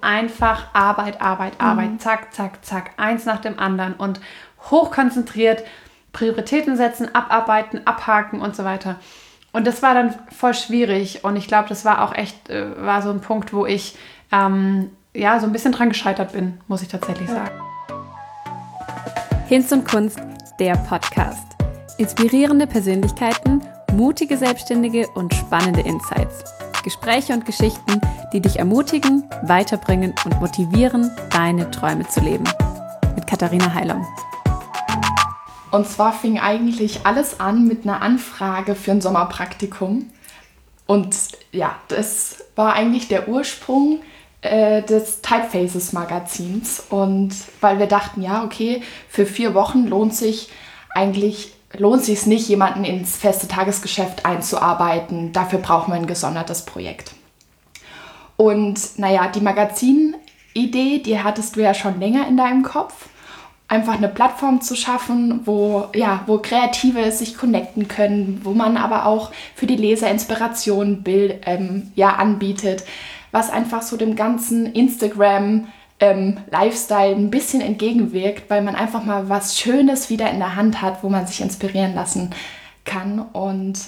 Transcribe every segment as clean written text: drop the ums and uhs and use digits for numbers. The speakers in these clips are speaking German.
einfach Arbeit, zack, zack, zack, eins nach dem anderen und hochkonzentriert, Prioritäten setzen, abarbeiten, abhaken und so weiter. Und das war dann voll schwierig und ich glaube, das war auch echt, war so ein Punkt, wo ich so ein bisschen dran gescheitert bin, muss ich tatsächlich sagen. Hinz und Kunst, der Podcast. Inspirierende Persönlichkeiten, mutige Selbstständige und spannende Insights. Gespräche und Geschichten, die dich ermutigen, weiterbringen und motivieren, deine Träume zu leben. Mit Katharina Heilung. Und zwar fing eigentlich alles an mit einer Anfrage für ein Sommerpraktikum. Und ja, das war eigentlich der Ursprung des Typefaces Magazins. Und weil wir dachten, ja, okay, für 4 Wochen lohnt sich es nicht, jemanden ins feste Tagesgeschäft einzuarbeiten. Dafür brauchen wir ein gesondertes Projekt. Und naja, die Magazinidee, die hattest du ja schon länger in deinem Kopf. Einfach eine Plattform zu schaffen, wo Kreative sich connecten können, wo man aber auch für die Leser Inspiration anbietet, was einfach so dem ganzen Instagram Lifestyle ein bisschen entgegenwirkt, weil man einfach mal was Schönes wieder in der Hand hat, wo man sich inspirieren lassen kann. Und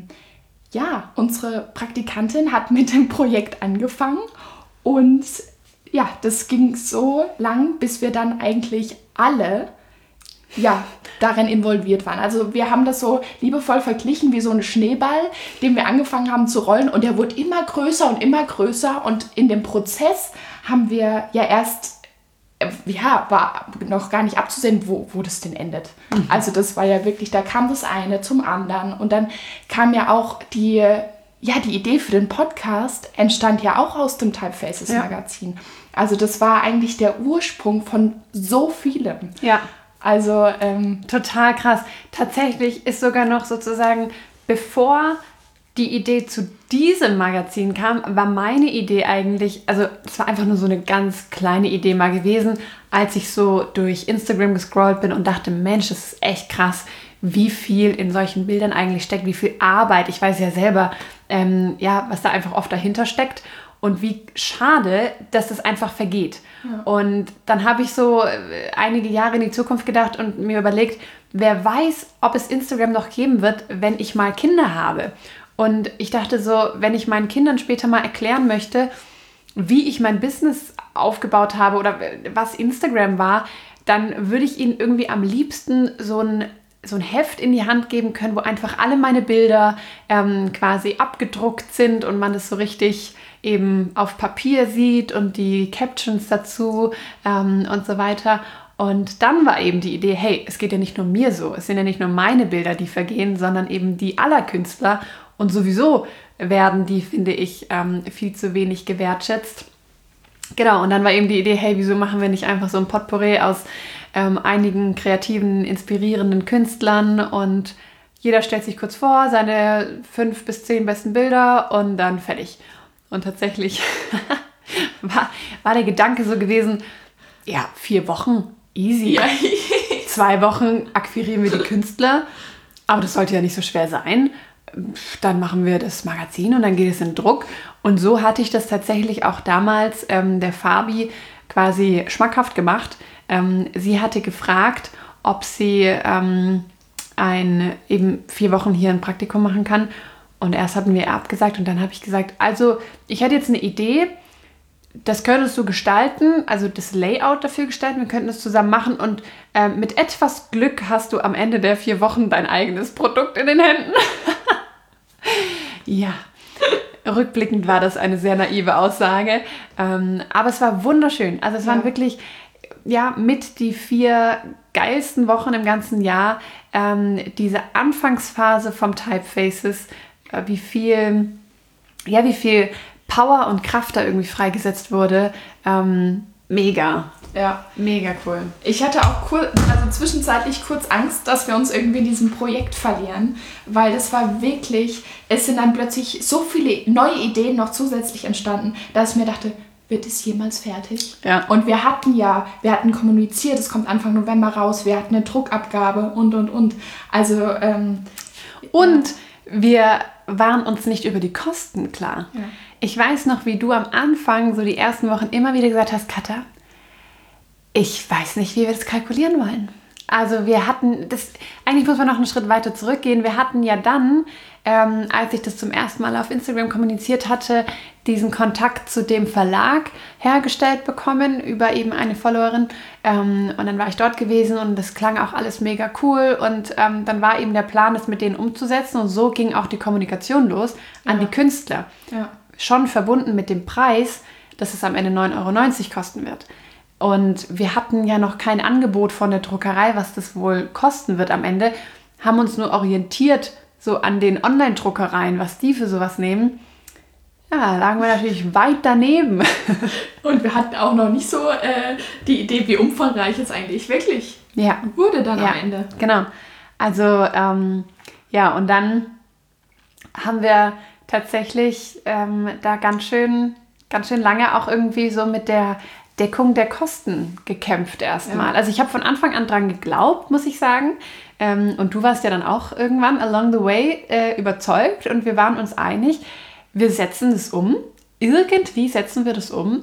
unsere Praktikantin hat mit dem Projekt angefangen und ja, das ging so lang, bis wir dann eigentlich alle darin involviert waren. Also wir haben das so liebevoll verglichen wie so ein Schneeball, den wir angefangen haben zu rollen und der wurde immer größer und in dem Prozess haben wir ja erst, war noch gar nicht abzusehen, wo das denn endet. Mhm. Also das war ja wirklich, da kam das eine zum anderen und dann kam ja auch die Idee für den Podcast entstand ja auch aus dem Typefaces Magazin. Also das war eigentlich der Ursprung von so vielem. Ja. Also total krass. Tatsächlich ist sogar noch sozusagen, bevor die Idee zu diesem Magazin kam, war meine Idee eigentlich, also es war einfach nur so eine ganz kleine Idee mal gewesen, als ich so durch Instagram gescrollt bin und dachte, Mensch, das ist echt krass, wie viel in solchen Bildern eigentlich steckt, wie viel Arbeit. Ich weiß ja selber, was da einfach oft dahinter steckt und wie schade, dass das einfach vergeht. Ja. Und dann habe ich so einige Jahre in die Zukunft gedacht und mir überlegt, wer weiß, ob es Instagram noch geben wird, wenn ich mal Kinder habe. Und ich dachte so, wenn ich meinen Kindern später mal erklären möchte, wie ich mein Business aufgebaut habe oder was Instagram war, dann würde ich ihnen irgendwie am liebsten so ein Heft in die Hand geben können, wo einfach alle meine Bilder quasi abgedruckt sind und man das so richtig eben auf Papier sieht und die Captions dazu und so weiter. Und dann war eben die Idee, hey, es geht ja nicht nur mir so, es sind ja nicht nur meine Bilder, die vergehen, sondern eben die aller Künstler und sowieso werden die, finde ich, viel zu wenig gewertschätzt. Genau, und dann war eben die Idee, hey, wieso machen wir nicht einfach so ein Potpourri aus einigen kreativen, inspirierenden Künstlern und jeder stellt sich kurz vor, seine 5 bis 10 besten Bilder und dann fertig. Und tatsächlich war der Gedanke so gewesen, 4 Wochen, easy. Ja. 2 Wochen akquirieren wir die Künstler, aber das sollte ja nicht so schwer sein. Dann machen wir das Magazin und dann geht es in Druck. Und so hatte ich das tatsächlich auch damals der Fabi quasi schmackhaft gemacht. Sie hatte gefragt, ob sie eben 4 Wochen hier ein Praktikum machen kann. Und erst hatten wir abgesagt und dann habe ich gesagt, also ich hätte jetzt eine Idee, das könntest du gestalten, also das Layout dafür gestalten, wir könnten das zusammen machen und mit etwas Glück hast du am Ende der 4 Wochen dein eigenes Produkt in den Händen. Ja, rückblickend war das eine sehr naive Aussage, aber es war wunderschön. Also es waren wirklich mit die 4 geilsten Wochen im ganzen Jahr, diese Anfangsphase vom Typefaces, wie viel Power und Kraft da irgendwie freigesetzt wurde. Mega. Ja. Mega cool. Ich hatte auch zwischenzeitlich kurz Angst, dass wir uns irgendwie in diesem Projekt verlieren, weil es sind dann plötzlich so viele neue Ideen noch zusätzlich entstanden, dass ich mir dachte, wird es jemals fertig? Ja. Und wir hatten kommuniziert, es kommt Anfang November raus, wir hatten eine Druckabgabe und. Also, wir waren uns nicht über die Kosten klar. Ja. Ich weiß noch, wie du am Anfang, so die ersten Wochen, immer wieder gesagt hast, Katha, ich weiß nicht, wie wir das kalkulieren wollen. Also wir hatten, eigentlich muss man noch einen Schritt weiter zurückgehen. Wir hatten ja dann, als ich das zum ersten Mal auf Instagram kommuniziert hatte, diesen Kontakt zu dem Verlag hergestellt bekommen über eben eine Followerin. Und dann war ich dort gewesen und das klang auch alles mega cool. Und dann war eben der Plan, das mit denen umzusetzen. Und so ging auch die Kommunikation los an die Künstler. Ja. Schon verbunden mit dem Preis, dass es am Ende 9,90 € kosten wird. Und wir hatten ja noch kein Angebot von der Druckerei, was das wohl kosten wird am Ende, haben uns nur orientiert so an den Online-Druckereien, was die für sowas nehmen. Ja, lagen wir natürlich weit daneben. Und wir hatten auch noch nicht so die Idee, wie umfangreich es eigentlich wirklich wurde dann am Ende. Genau. Also, und dann haben wir tatsächlich da ganz schön lange auch irgendwie so mit der Deckung der Kosten gekämpft erstmal. Ja. Also ich habe von Anfang an dran geglaubt, muss ich sagen. Und du warst ja dann auch irgendwann along the way überzeugt und wir waren uns einig, wir setzen das um. Irgendwie setzen wir das um.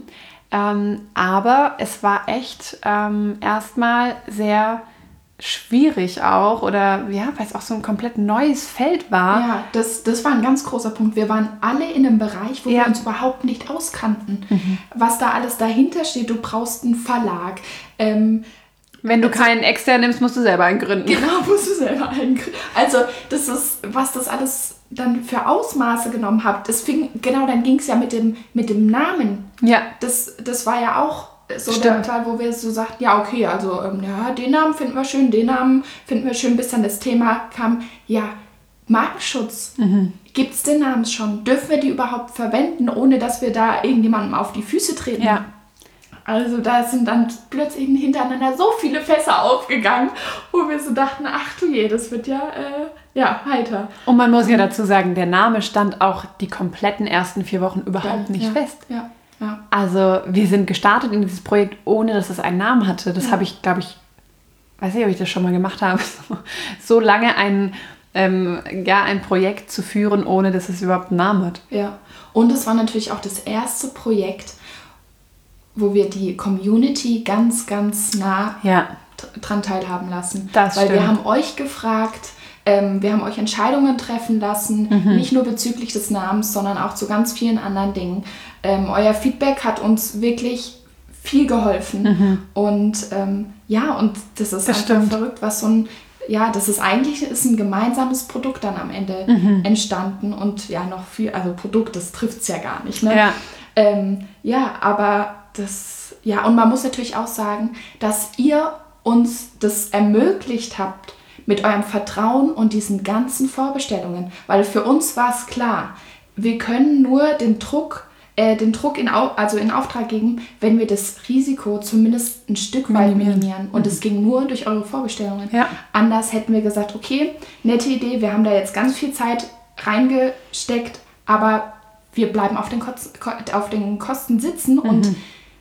Aber es war echt erstmal sehr schwierig auch oder weil es auch so ein komplett neues Feld war. Ja, das war ein ganz großer Punkt. Wir waren alle in einem Bereich, wo wir uns überhaupt nicht auskannten. Was da alles dahinter steht, du brauchst einen Verlag. Wenn du keinen extern nimmst, musst du selber einen gründen. Genau, musst du selber einen gründen. Also das ist, was das alles dann für Ausmaße genommen hat. Dann ging es ja mit dem Namen. Ja. Das war ja auch so der Teil, wo wir so sagten, ja okay, also den Namen finden wir schön, den Namen finden wir schön, bis dann das Thema kam, Markenschutz. Gibt es den Namen schon? Dürfen wir die überhaupt verwenden, ohne dass wir da irgendjemandem auf die Füße treten? Ja. Also da sind dann plötzlich hintereinander so viele Fässer aufgegangen, wo wir so dachten, ach du je, das wird heiter. Und man muss ja dazu sagen, der Name stand auch die kompletten ersten 4 Wochen überhaupt nicht fest. Ja. Ja. Also wir sind gestartet in dieses Projekt, ohne dass es einen Namen hatte. Das habe ich, glaube ich, weiß nicht, ob ich das schon mal gemacht habe, so lange ein Projekt zu führen, ohne dass es überhaupt einen Namen hat. Ja, und es war natürlich auch das erste Projekt, wo wir die Community ganz, ganz nah dran teilhaben lassen. Das stimmt. Wir haben euch gefragt, wir haben euch Entscheidungen treffen lassen, nicht nur bezüglich des Namens, sondern auch zu ganz vielen anderen Dingen. Euer Feedback hat uns wirklich viel geholfen. Und und das ist einfach verrückt, was so ein, das ist eigentlich ein gemeinsames Produkt dann am Ende entstanden und noch viel, also Produkt, das trifft es ja gar nicht. Ne? Ja. Aber das, und man muss natürlich auch sagen, dass ihr uns das ermöglicht habt, mit eurem Vertrauen und diesen ganzen Vorbestellungen. Weil für uns war es klar, wir können nur den Druck in Auftrag geben, wenn wir das Risiko zumindest ein Stück weit minimieren. Und es ging nur durch eure Vorbestellungen. Ja. Anders hätten wir gesagt, okay, nette Idee, wir haben da jetzt ganz viel Zeit reingesteckt, aber wir bleiben auf den Kosten sitzen und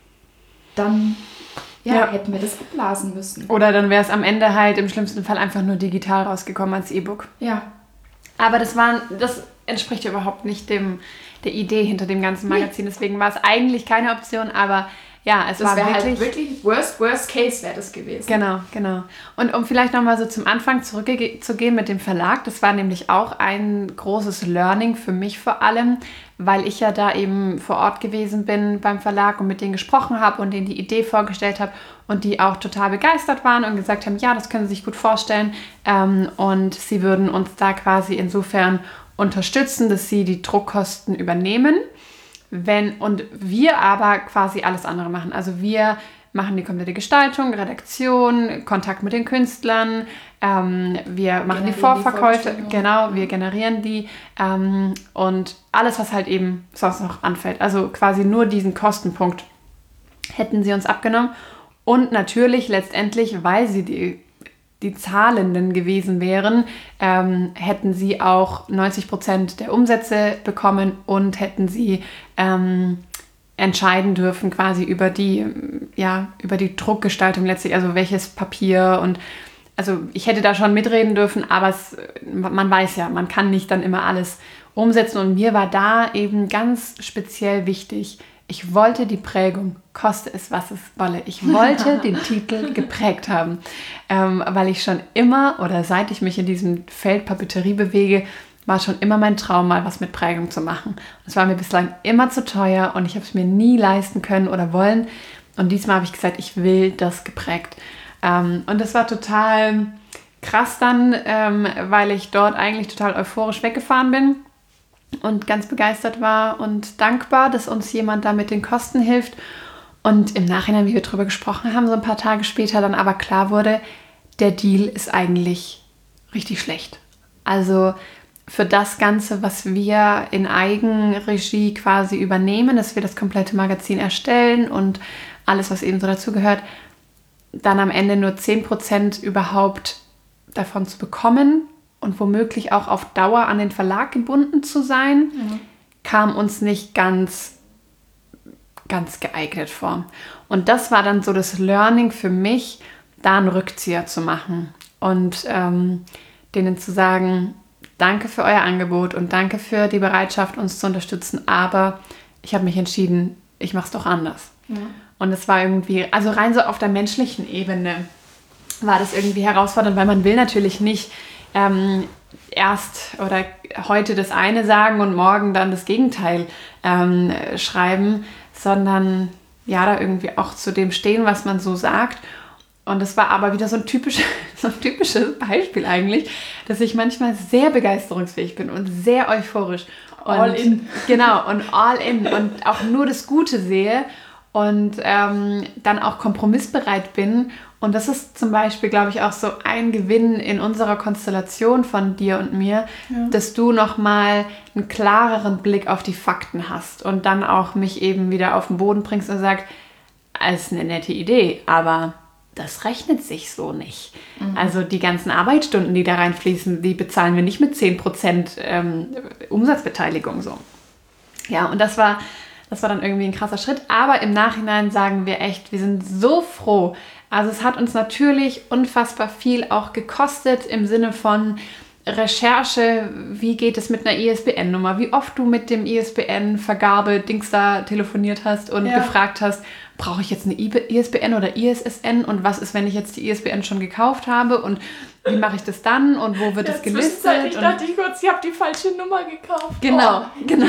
dann hätten wir das abblasen müssen. Oder dann wäre es am Ende halt im schlimmsten Fall einfach nur digital rausgekommen als E-Book. Ja. Aber das entspricht überhaupt nicht der Idee hinter dem ganzen Magazin. Deswegen war es eigentlich keine Option, aber es war wirklich worst case wäre das gewesen. Genau. Und um vielleicht nochmal so zum Anfang zurückzugehen mit dem Verlag, das war nämlich auch ein großes Learning für mich vor allem, weil ich ja da eben vor Ort gewesen bin beim Verlag und mit denen gesprochen habe und denen die Idee vorgestellt habe und die auch total begeistert waren und gesagt haben, ja, das können sie sich gut vorstellen und sie würden uns da quasi insofern unterstützen, dass sie die Druckkosten übernehmen. Und wir aber quasi alles andere machen. Also wir machen die komplette Gestaltung, Redaktion, Kontakt mit den Künstlern, wir machen die Vorverkäufe, wir generieren die und alles, was halt eben sonst noch anfällt. Also quasi nur diesen Kostenpunkt hätten sie uns abgenommen. Und natürlich letztendlich, weil sie die Zahlenden gewesen wären, hätten sie auch 90% der Umsätze bekommen und hätten sie entscheiden dürfen quasi über die Druckgestaltung letztlich, also welches Papier und also ich hätte da schon mitreden dürfen, aber man weiß ja, man kann nicht dann immer alles umsetzen. Und mir war da eben ganz speziell wichtig, ich wollte die Prägung, koste es, was es wolle. Ich wollte den Titel geprägt haben, weil ich schon immer oder seit ich mich in diesem Feld Papeterie bewege, war schon immer mein Traum, mal was mit Prägung zu machen. Es war mir bislang immer zu teuer und ich habe es mir nie leisten können oder wollen. Und diesmal habe ich gesagt, ich will das geprägt. Und das war total krass dann, weil ich dort eigentlich total euphorisch weggefahren bin und ganz begeistert war und dankbar, dass uns jemand da mit den Kosten hilft. Und im Nachhinein, wie wir darüber gesprochen haben, so ein paar Tage später dann aber klar wurde, der Deal ist eigentlich richtig schlecht. Also für das Ganze, was wir in Eigenregie quasi übernehmen, dass wir das komplette Magazin erstellen und alles, was eben so dazugehört, dann am Ende nur 10% überhaupt davon zu bekommen und womöglich auch auf Dauer an den Verlag gebunden zu sein, kam uns nicht ganz geeignet vor. Und das war dann so das Learning für mich, da einen Rückzieher zu machen und denen zu sagen, danke für euer Angebot und danke für die Bereitschaft, uns zu unterstützen, aber ich habe mich entschieden, ich mache es doch anders. Ja. Und es war irgendwie, also rein so auf der menschlichen Ebene war das irgendwie herausfordernd, weil man will natürlich nicht erst oder heute das eine sagen und morgen dann das Gegenteil schreiben, sondern ja, da irgendwie auch zu dem stehen, was man so sagt. Und es war aber wieder so ein typisches Beispiel eigentlich, dass ich manchmal sehr begeisterungsfähig bin und sehr euphorisch. Und all in. Genau, und all in und auch nur das Gute sehe und dann auch kompromissbereit bin. Und das ist zum Beispiel, glaube ich, auch so ein Gewinn in unserer Konstellation von dir und mir, dass du nochmal einen klareren Blick auf die Fakten hast und dann auch mich eben wieder auf den Boden bringst und sagst, es ist eine nette Idee, aber das rechnet sich so nicht. Also die ganzen Arbeitsstunden, die da reinfließen, die bezahlen wir nicht mit 10% Umsatzbeteiligung so. Ja, und das war dann irgendwie ein krasser Schritt. Aber im Nachhinein sagen wir echt, wir sind so froh. Also es hat uns natürlich unfassbar viel auch gekostet im Sinne von Recherche, wie geht es mit einer ISBN-Nummer, wie oft du mit dem ISBN-Vergabe-Dings da telefoniert hast und gefragt hast, brauche ich jetzt eine ISBN oder ISSN und was ist, wenn ich jetzt die ISBN schon gekauft habe und wie mache ich das dann und wo wird es gelistet? Ich dachte kurz, ich habe die falsche Nummer gekauft. Genau.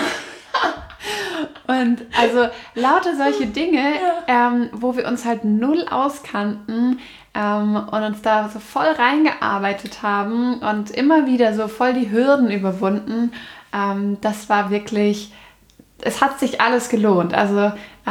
Und also lauter solche Dinge, wo wir uns halt null auskannten und uns da so voll reingearbeitet haben und immer wieder so voll die Hürden überwunden. Das war wirklich, es hat sich alles gelohnt. Also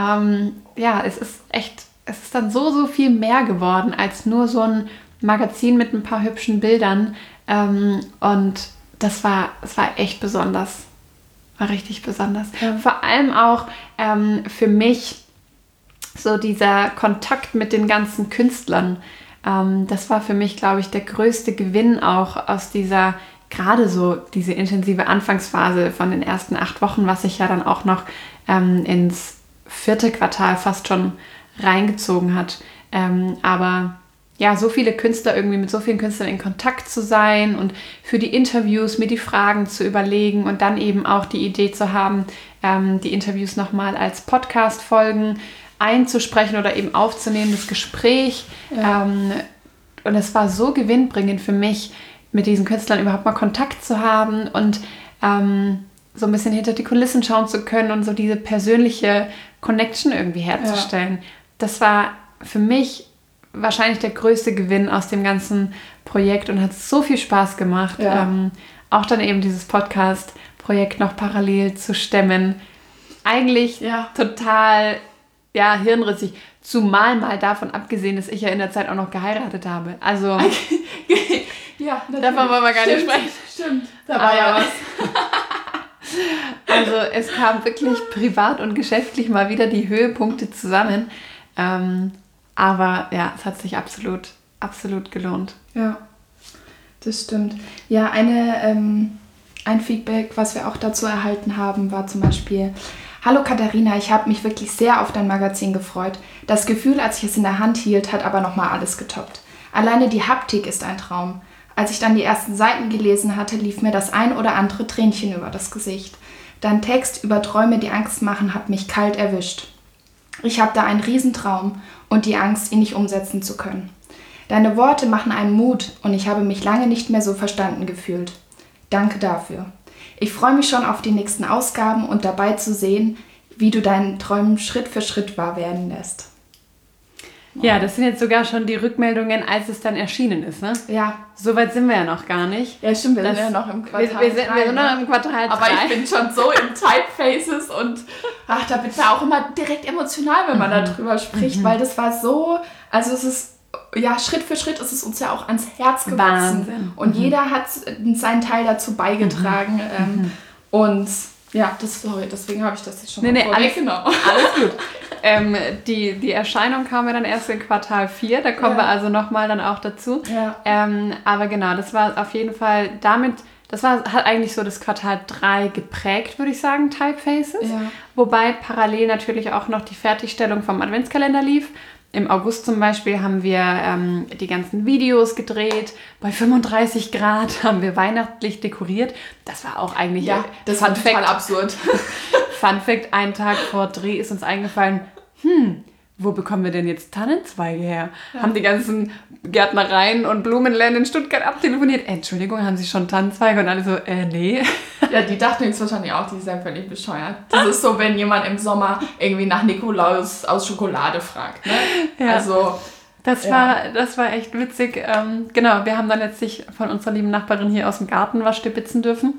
es ist dann so viel mehr geworden als nur so ein Magazin mit ein paar hübschen Bildern. Und es war echt besonders. War richtig besonders. Ja. Vor allem auch für mich so dieser Kontakt mit den ganzen Künstlern. Das war für mich, glaube ich, der größte Gewinn auch aus gerade so diese intensive Anfangsphase von den ersten 8 Wochen, was sich ja dann auch noch ins 4. Quartal fast schon reingezogen hat. Aber ja, so viele Künstler irgendwie mit so vielen Künstlern in Kontakt zu sein und für die Interviews mir die Fragen zu überlegen und dann eben auch die Idee zu haben, die Interviews nochmal als Podcast-Folgen einzusprechen oder eben aufzunehmen, das Gespräch. Ja. Und es war so gewinnbringend für mich, mit diesen Künstlern überhaupt mal Kontakt zu haben und so ein bisschen hinter die Kulissen schauen zu können und so diese persönliche Connection irgendwie herzustellen. Ja. Das war für mich wahrscheinlich der größte Gewinn aus dem ganzen Projekt und hat so viel Spaß gemacht, auch dann eben dieses Podcast-Projekt noch parallel zu stemmen. Eigentlich total hirnrissig, zumal mal davon abgesehen, dass ich ja in der Zeit auch noch geheiratet habe. Also davon wollen wir gar nicht sprechen. Stimmt, da war ja was. Also es kam wirklich privat und geschäftlich mal wieder die Höhepunkte zusammen. Aber ja, es hat sich absolut gelohnt. Ja, das stimmt. Ja, ein Feedback, was wir auch dazu erhalten haben, war zum Beispiel: Hallo Katharina, ich habe mich wirklich sehr auf dein Magazin gefreut. Das Gefühl, als ich es in der Hand hielt, hat aber nochmal alles getoppt. Alleine die Haptik ist ein Traum. Als ich dann die ersten Seiten gelesen hatte, lief mir das ein oder andere Tränchen über das Gesicht. Dein Text über Träume, die Angst machen, hat mich kalt erwischt. Ich habe da einen Riesentraum und die Angst, ihn nicht umsetzen zu können. Deine Worte machen einen Mut und ich habe mich lange nicht mehr so verstanden gefühlt. Danke dafür. Ich freue mich schon auf die nächsten Ausgaben und dabei zu sehen, wie du deinen Träumen Schritt für Schritt wahr werden lässt. Ja, das sind jetzt sogar schon die Rückmeldungen, als es dann erschienen ist, ne? Ja. Soweit sind wir ja noch gar nicht. Ja, stimmt, wir sind ja noch im Quartal 3. Wir sind noch im Quartal 3. Aber ich bin schon so in Typefaces und da wird man auch immer direkt emotional, wenn man darüber spricht, weil das war so, also es ist, ja, Schritt für Schritt ist es uns ja auch ans Herz gewachsen. Wahnsinn. Und jeder hat seinen Teil dazu beigetragen. Und ja, deswegen habe ich das jetzt schon mal vorweggenommen. Alles gut. Die Erscheinung kam ja dann erst in Quartal 4, da kommen wir also nochmal dann auch dazu. Ja. Aber genau, das war auf jeden Fall hat eigentlich so das Quartal 3 geprägt, würde ich sagen, Typefaces. Ja. Wobei parallel natürlich auch noch die Fertigstellung vom Adventskalender lief. Im August zum Beispiel haben wir die ganzen Videos gedreht. Bei 35 Grad haben wir weihnachtlich dekoriert. Das war auch eigentlich... Ja, das war total absurd. Fun Fact, einen Tag vor Dreh ist uns eingefallen, wo bekommen wir denn jetzt Tannenzweige her? Ja. Haben die ganzen Gärtnereien und Blumenläden in Stuttgart abtelefoniert. Entschuldigung, haben Sie schon Tannenzweige? Und alle so, nee. Ja, die dachten jetzt wahrscheinlich auch, die sind völlig bescheuert. Das ist so, wenn jemand im Sommer irgendwie nach Nikolaus aus Schokolade fragt. Ne? Ja. Also... Das war echt witzig. Genau, wir haben dann letztlich von unserer lieben Nachbarin hier aus dem Garten was stibitzen dürfen.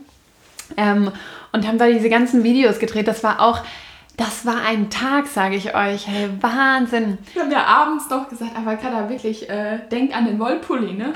Und haben da diese ganzen Videos gedreht. Das war ein Tag, sage ich euch. Hey, Wahnsinn. Wir haben ja abends noch gesagt, aber Katha, wirklich, denk an den Wollpulli, ne?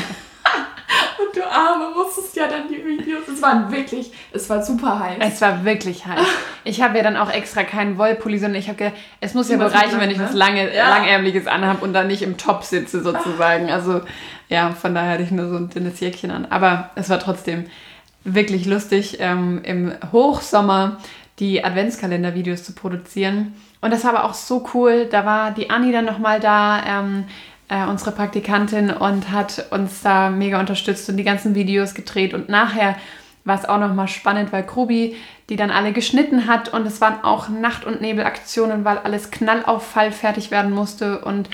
Und du Arme, musstest ja dann die Videos, es war super heiß. Es war wirklich heiß. Ich habe ja dann auch extra keinen Wollpulli, sondern ich habe gedacht, es muss ja wohl reichen, wenn ich was Langärmeliges anhabe und dann nicht im Top sitze sozusagen. Also ja, von daher hatte ich nur so ein dünnes Jäckchen an. Aber es war trotzdem wirklich lustig, im Hochsommer die Adventskalender-Videos zu produzieren. Und das war aber auch so cool. Da war die Anni dann nochmal da, unsere Praktikantin, und hat uns da mega unterstützt und die ganzen Videos gedreht. Und nachher war es auch nochmal spannend, weil Krubi die dann alle geschnitten hat. Und es waren auch Nacht- und Nebelaktionen, weil alles knallauffallfertig werden musste. Und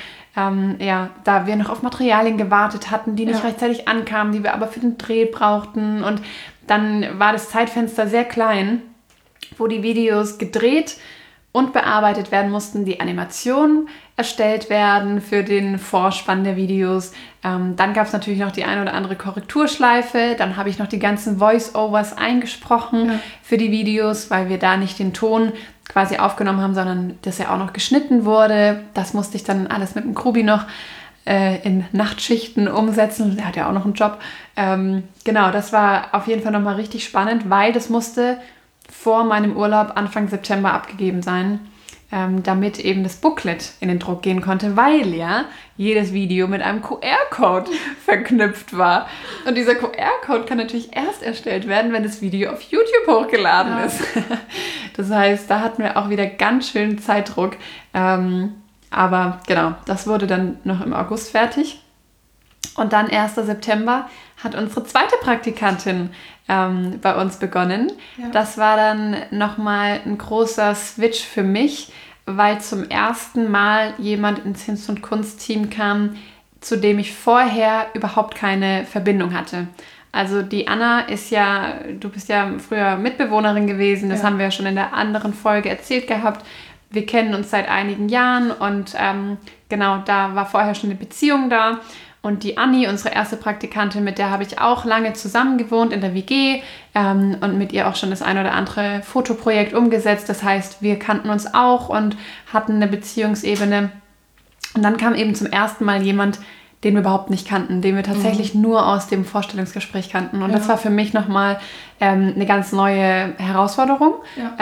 da wir noch auf Materialien gewartet hatten, die nicht rechtzeitig ankamen, die wir aber für den Dreh brauchten. Und dann war das Zeitfenster sehr klein, wo die Videos gedreht und bearbeitet werden mussten, die Animationen erstellt werden für den Vorspann der Videos. Dann gab es natürlich noch die eine oder andere Korrekturschleife. Dann habe ich noch die ganzen Voice-Overs eingesprochen für die Videos, weil wir da nicht den Ton quasi aufgenommen haben, sondern das ja auch noch geschnitten wurde. Das musste ich dann alles mit dem Krubi noch in Nachtschichten umsetzen. Der hat ja auch noch einen Job. Genau, das war auf jeden Fall nochmal richtig spannend, weil das musste vor meinem Urlaub Anfang September abgegeben sein, damit eben das Booklet in den Druck gehen konnte, weil ja jedes Video mit einem QR-Code verknüpft war. Und dieser QR-Code kann natürlich erst erstellt werden, wenn das Video auf YouTube hochgeladen ist. Das heißt, da hatten wir auch wieder ganz schön Zeitdruck. Aber genau, das wurde dann noch im August fertig. Und dann 1. September hat unsere zweite Praktikantin bei uns begonnen. Ja. Das war dann nochmal ein großer Switch für mich, weil zum ersten Mal jemand ins Hinz- und Kunst-Team kam, zu dem ich vorher überhaupt keine Verbindung hatte. Also die Anna du bist ja früher Mitbewohnerin gewesen, das haben wir ja schon in der anderen Folge erzählt gehabt. Wir kennen uns seit einigen Jahren und genau, da war vorher schon eine Beziehung da. Und die Anni, unsere erste Praktikantin, mit der habe ich auch lange zusammen gewohnt in der WG und mit ihr auch schon das ein oder andere Fotoprojekt umgesetzt. Das heißt, wir kannten uns auch und hatten eine Beziehungsebene. Und dann kam eben zum ersten Mal jemand, den wir überhaupt nicht kannten, den wir tatsächlich nur aus dem Vorstellungsgespräch kannten. Und das war für mich nochmal eine ganz neue Herausforderung,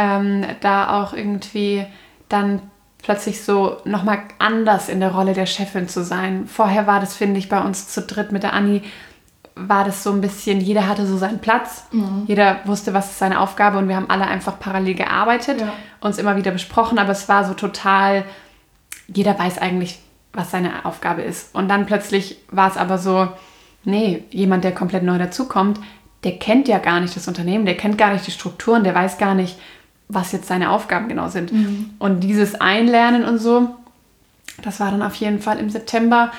da auch irgendwie dann plötzlich so nochmal anders in der Rolle der Chefin zu sein. Vorher war das, finde ich, bei uns zu dritt mit der Anni, war das so ein bisschen, jeder hatte so seinen Platz, jeder wusste, was ist seine Aufgabe und wir haben alle einfach parallel gearbeitet, uns immer wieder besprochen, aber es war so total, jeder weiß eigentlich, was seine Aufgabe ist. Und dann plötzlich war es aber so, nee, jemand, der komplett neu dazukommt, der kennt ja gar nicht das Unternehmen, der kennt gar nicht die Strukturen, der weiß gar nicht, was jetzt seine Aufgaben genau sind. Und dieses Einlernen und so, das war dann auf jeden Fall im September,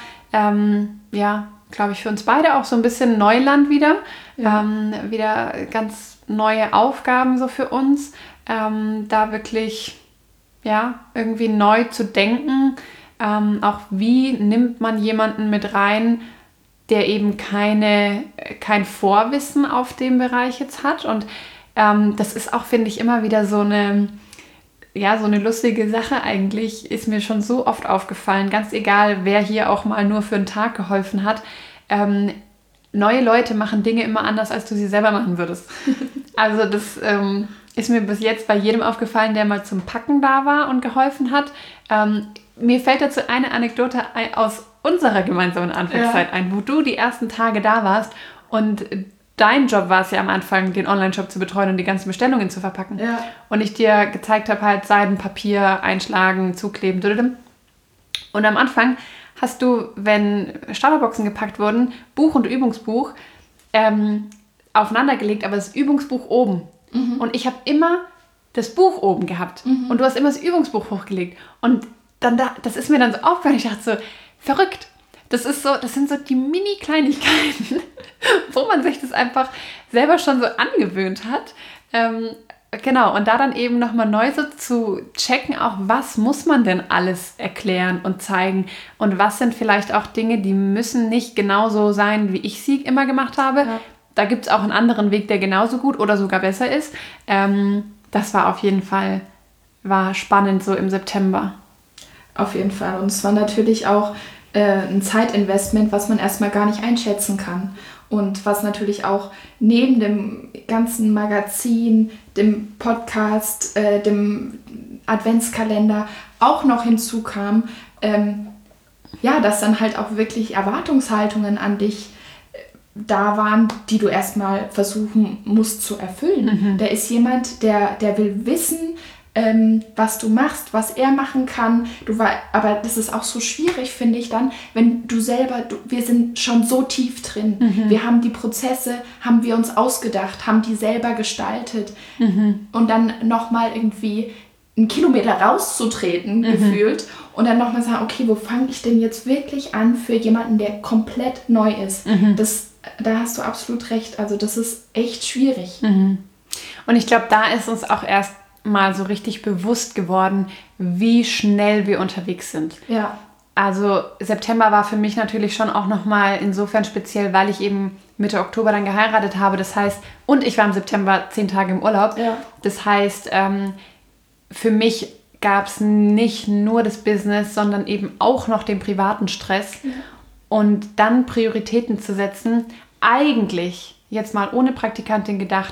glaube ich, für uns beide auch so ein bisschen Neuland wieder. Ja. Wieder ganz neue Aufgaben so für uns. Da wirklich, irgendwie neu zu denken. Auch wie nimmt man jemanden mit rein, der eben kein Vorwissen auf dem Bereich jetzt hat. Und das ist auch, finde ich, immer wieder so eine lustige Sache eigentlich, ist mir schon so oft aufgefallen, ganz egal, wer hier auch mal nur für einen Tag geholfen hat. Neue Leute machen Dinge immer anders, als du sie selber machen würdest. Also das ist mir bis jetzt bei jedem aufgefallen, der mal zum Packen da war und geholfen hat. Mir fällt dazu eine Anekdote aus unserer gemeinsamen Anfangszeit ein, wo du die ersten Tage da warst und dein Job war es ja am Anfang, den Online-Shop zu betreuen und die ganzen Bestellungen zu verpacken. Ja. Und ich dir gezeigt habe, halt Seidenpapier einschlagen, zukleben. Und am Anfang hast du, wenn Starterboxen gepackt wurden, Buch und Übungsbuch aufeinander gelegt, aber das Übungsbuch oben. Und ich habe immer das Buch oben gehabt. Und du hast immer das Übungsbuch hochgelegt. Und dann das ist mir dann so aufgefallen, ich dachte so, verrückt. Das sind so die Mini-Kleinigkeiten, wo man sich das einfach selber schon so angewöhnt hat. Genau, und da dann eben nochmal neu so zu checken, auch was muss man denn alles erklären und zeigen und was sind vielleicht auch Dinge, die müssen nicht genauso sein, wie ich sie immer gemacht habe. Ja. Da gibt es auch einen anderen Weg, der genauso gut oder sogar besser ist. Das war auf jeden Fall spannend so im September. Auf jeden Fall. Und es war natürlich auch ein Zeitinvestment, was man erstmal gar nicht einschätzen kann. Und was natürlich auch neben dem ganzen Magazin, dem Podcast, dem Adventskalender auch noch hinzukam, dass dann halt auch wirklich Erwartungshaltungen an dich da waren, die du erstmal versuchen musst zu erfüllen. Da ist jemand, der will wissen, was du machst, was er machen kann. Aber das ist auch so schwierig, finde ich dann, wenn wir sind schon so tief drin. Wir haben die Prozesse, haben wir uns ausgedacht, haben die selber gestaltet. Und dann nochmal irgendwie einen Kilometer rauszutreten, gefühlt, und dann nochmal sagen, okay, wo fange ich denn jetzt wirklich an für jemanden, der komplett neu ist? Da hast du absolut recht. Also das ist echt schwierig. Und ich glaube, da ist uns auch erst mal so richtig bewusst geworden, wie schnell wir unterwegs sind. Ja. Also September war für mich natürlich schon auch nochmal insofern speziell, weil ich eben Mitte Oktober dann geheiratet habe. Das heißt, und ich war im September 10 Tage im Urlaub. Ja. Das heißt, für mich gab es nicht nur das Business, sondern eben auch noch den privaten Stress. Ja. Und dann Prioritäten zu setzen, eigentlich, jetzt mal ohne Praktikantin gedacht,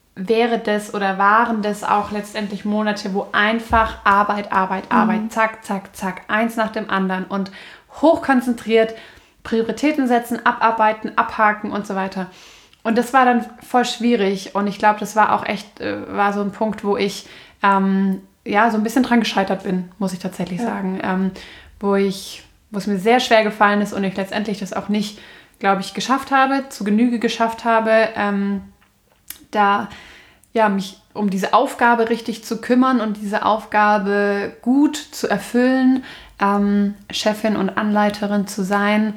waren das auch letztendlich Monate, wo einfach Arbeit, zack, zack, zack, eins nach dem anderen und hochkonzentriert, Prioritäten setzen, abarbeiten, abhaken und so weiter. Und das war dann voll schwierig und ich glaube, das war auch echt, war so ein Punkt, wo ich so ein bisschen dran gescheitert bin, muss ich tatsächlich sagen, wo es mir sehr schwer gefallen ist und ich letztendlich das auch nicht, glaube ich, zu Genüge geschafft habe, mich um diese Aufgabe richtig zu kümmern und diese Aufgabe gut zu erfüllen, Chefin und Anleiterin zu sein.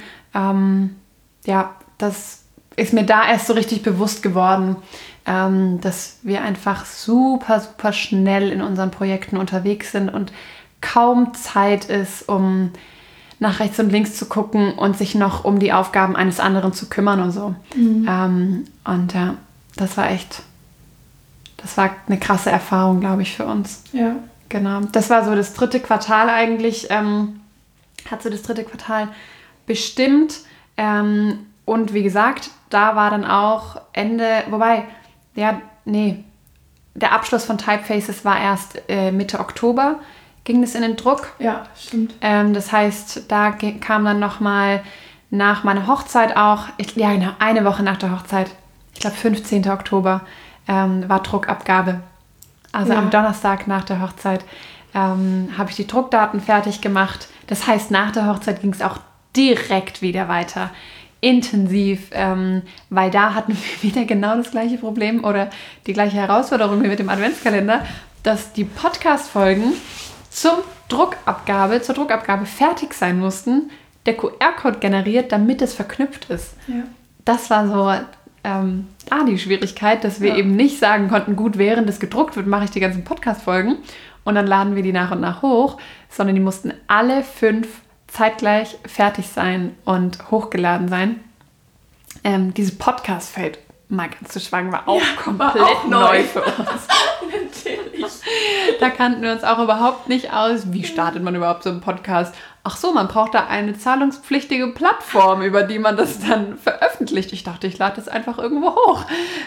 Das ist mir da erst so richtig bewusst geworden, dass wir einfach super, super schnell in unseren Projekten unterwegs sind und kaum Zeit ist, um nach rechts und links zu gucken und sich noch um die Aufgaben eines anderen zu kümmern und so. Das war eine krasse Erfahrung, glaube ich, für uns. Ja. Genau. Das war so das 3. Quartal eigentlich, hat so das 3. Quartal bestimmt. Und wie gesagt, da war dann auch der Abschluss von Typefaces war erst Mitte Oktober, ging das in den Druck. Ja, stimmt. Das heißt, da kam dann nochmal nach meiner Hochzeit auch, eine Woche nach der Hochzeit, ich glaube 15. Oktober, war Druckabgabe. Also am Donnerstag nach der Hochzeit habe ich die Druckdaten fertig gemacht. Das heißt, nach der Hochzeit ging es auch direkt wieder weiter. Intensiv, weil da hatten wir wieder genau das gleiche Problem oder die gleiche Herausforderung wie mit dem Adventskalender, dass die Podcast-Folgen zur Druckabgabe fertig sein mussten, der QR-Code generiert, damit es verknüpft ist. Ja. Das war so die Schwierigkeit, dass wir eben nicht sagen konnten, gut, während es gedruckt wird, mache ich die ganzen Podcast-Folgen und dann laden wir die nach und nach hoch, sondern die mussten alle 5 zeitgleich fertig sein und hochgeladen sein. Dieses Podcast-Feld, mal ganz zu schweigen, war auch komplett neu für uns. Natürlich. Da kannten wir uns auch überhaupt nicht aus. Wie startet man überhaupt so einen Podcast? Ach so, man braucht da eine zahlungspflichtige Plattform, über die man das dann veröffentlicht. Ich dachte, ich lade das einfach irgendwo hoch.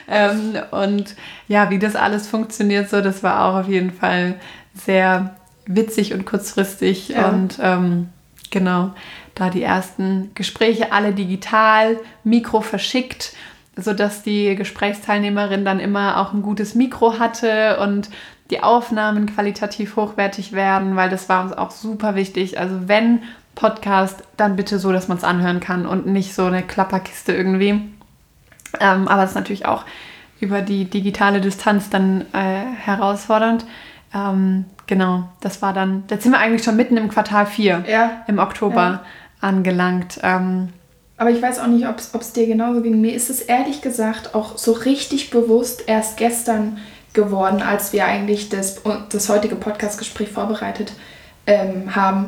Und ja, wie das alles funktioniert, so, das war auch auf jeden Fall sehr witzig und kurzfristig. Ja. Und genau, da die ersten Gespräche alle digital, Mikro verschickt, sodass die Gesprächsteilnehmerin dann immer auch ein gutes Mikro hatte und die Aufnahmen qualitativ hochwertig werden, weil das war uns auch super wichtig. Also wenn Podcast, dann bitte so, dass man es anhören kann und nicht so eine Klapperkiste irgendwie. Aber es ist natürlich auch über die digitale Distanz dann herausfordernd. Genau, das war dann, jetzt sind wir eigentlich schon mitten im Quartal 4, im Oktober angelangt. Aber ich weiß auch nicht, ob es dir genauso ging. Mir ist es ehrlich gesagt auch so richtig bewusst erst gestern geworden, als wir eigentlich das heutige Podcast-Gespräch vorbereitet haben,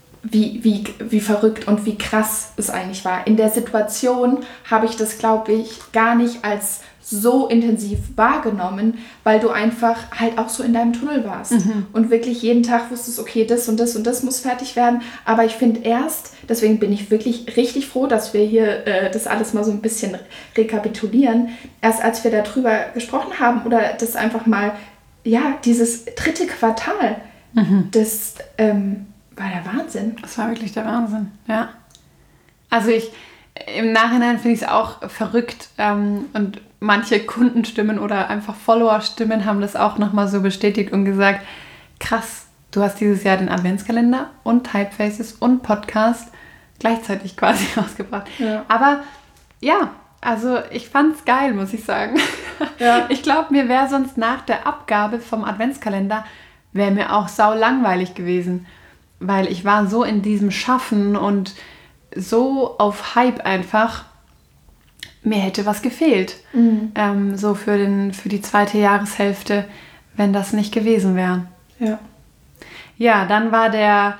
wie verrückt und wie krass es eigentlich war. In der Situation habe ich das, glaube ich, gar nicht als so intensiv wahrgenommen, weil du einfach halt auch so in deinem Tunnel warst und wirklich jeden Tag wusstest, okay, das und das und das muss fertig werden. Aber ich finde deswegen bin ich wirklich richtig froh, dass wir hier das alles mal so ein bisschen rekapitulieren. Erst als wir darüber gesprochen haben oder das einfach mal, dieses 3. Quartal, das war der Wahnsinn. Das war wirklich der Wahnsinn, ja. Also im Nachhinein finde ich es auch verrückt und manche Kundenstimmen oder einfach Followerstimmen haben das auch nochmal so bestätigt und gesagt, krass, du hast dieses Jahr den Adventskalender und Typefaces und Podcast gleichzeitig quasi rausgebracht. Ja. Aber ja, also ich fand's geil, muss ich sagen. Ja. Ich glaube, mir wäre sonst nach der Abgabe vom Adventskalender, wäre mir auch sau langweilig gewesen, weil ich war so in diesem Schaffen und so auf Hype einfach, mir hätte was gefehlt. So für die 2. Jahreshälfte, wenn das nicht gewesen wäre. Ja. Ja, dann war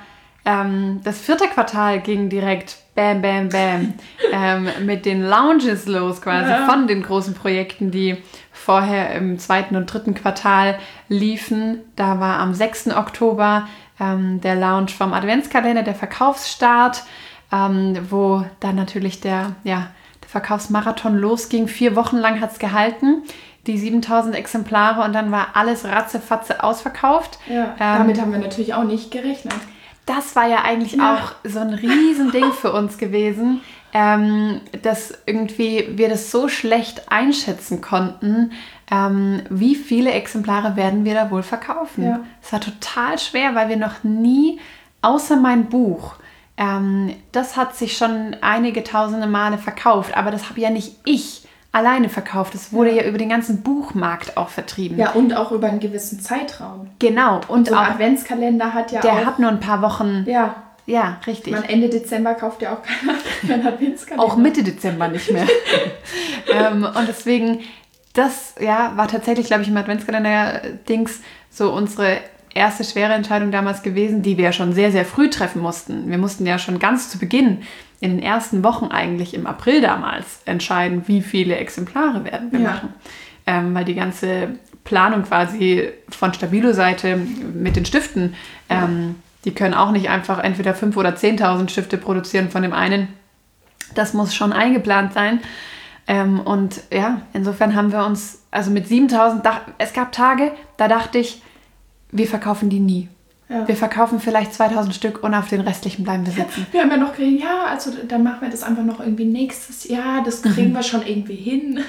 das 4. Quartal ging direkt bam, bam, bam mit den Lounges los quasi von den großen Projekten, die vorher im 2. und 3. Quartal liefen. Da war am 6. Oktober der Lounge vom Adventskalender, der Verkaufsstart, wo dann natürlich der Verkaufsmarathon losging. 4 Wochen lang hat es gehalten, die 7000 Exemplare und dann war alles ratzefatze ausverkauft. Ja, damit haben wir natürlich auch nicht gerechnet. Das war ja eigentlich auch so ein Riesending für uns gewesen, dass irgendwie wir das so schlecht einschätzen konnten, wie viele Exemplare werden wir da wohl verkaufen. Ja. Es war total schwer, weil wir noch nie, außer mein Buch, das hat sich schon einige tausende Male verkauft, aber das habe ja nicht ich alleine verkauft. Das wurde ja über den ganzen Buchmarkt auch vertrieben. Ja, und auch über einen gewissen Zeitraum. Genau. Und so ein Adventskalender hat ja der hat nur ein paar Wochen. Ja, richtig. Ende Dezember kauft ja auch keinen Adventskalender. Auch Mitte Dezember nicht mehr. Und deswegen, das war tatsächlich, glaube ich, im Adventskalender-Dings so unsere erste schwere Entscheidung damals gewesen, die wir ja schon sehr, sehr früh treffen mussten. Wir mussten ja schon ganz zu Beginn, in den ersten Wochen eigentlich im April damals, entscheiden, wie viele Exemplare werden wir machen. Weil die ganze Planung quasi von Stabilo-Seite mit den Stiften, die können auch nicht einfach entweder 5.000 oder 10.000 Stifte produzieren von dem einen. Das muss schon eingeplant sein. Und insofern haben wir uns, also mit 7.000, es gab Tage, da dachte ich, wir verkaufen die nie. Ja. Wir verkaufen vielleicht 2.000 Stück und auf den restlichen bleiben wir sitzen. Wir haben ja noch geredet, also dann machen wir das einfach noch irgendwie nächstes Jahr, das kriegen wir schon irgendwie hin.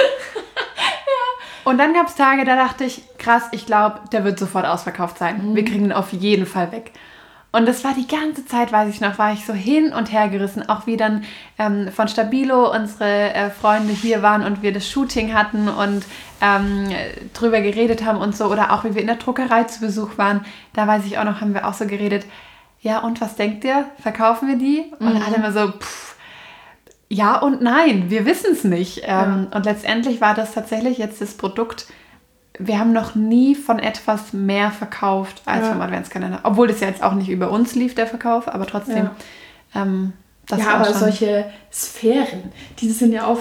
Und dann gab es Tage, da dachte ich, krass, ich glaube, der wird sofort ausverkauft sein. Wir kriegen ihn auf jeden Fall weg. Und das war die ganze Zeit, weiß ich noch, war ich so hin und her gerissen. Auch wie dann von Stabilo unsere Freunde hier waren und wir das Shooting hatten und drüber geredet haben und so. Oder auch wie wir in der Druckerei zu Besuch waren. Da weiß ich auch noch, haben wir auch so geredet. Ja, und was denkt ihr? Verkaufen wir die? Und alle immer so, ja und nein, wir wissen es nicht. Und letztendlich war das tatsächlich jetzt das Produkt. Wir haben noch nie von etwas mehr verkauft als vom Adventskalender. Obwohl das ja jetzt auch nicht über uns lief, der Verkauf, aber trotzdem. Das war aber schon solche Sphären, die sind ja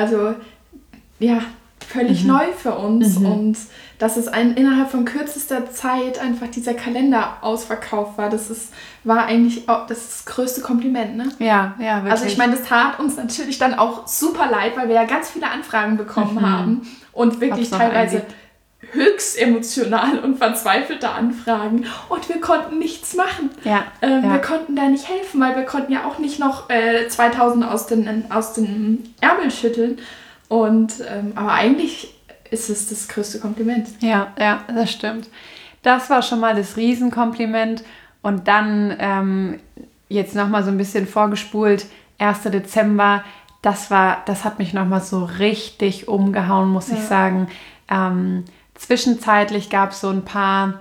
völlig neu für uns. Und dass es innerhalb von kürzester Zeit einfach dieser Kalender ausverkauft war, war eigentlich auch das größte Kompliment, ne? Ja, wirklich. Also ich meine, das tat uns natürlich dann auch super leid, weil wir ja ganz viele Anfragen bekommen haben und wirklich teilweise höchst emotional und verzweifelte Anfragen und wir konnten nichts machen. Wir konnten da nicht helfen, weil wir konnten ja auch nicht noch 2000 aus den Ärmeln schütteln. Aber eigentlich ist es das größte Kompliment. Ja, das stimmt. Das war schon mal das Riesenkompliment. Und dann jetzt nochmal so ein bisschen vorgespult, 1. Dezember, das hat mich nochmal so richtig umgehauen, muss ich sagen. Zwischenzeitlich gab es so ein paar,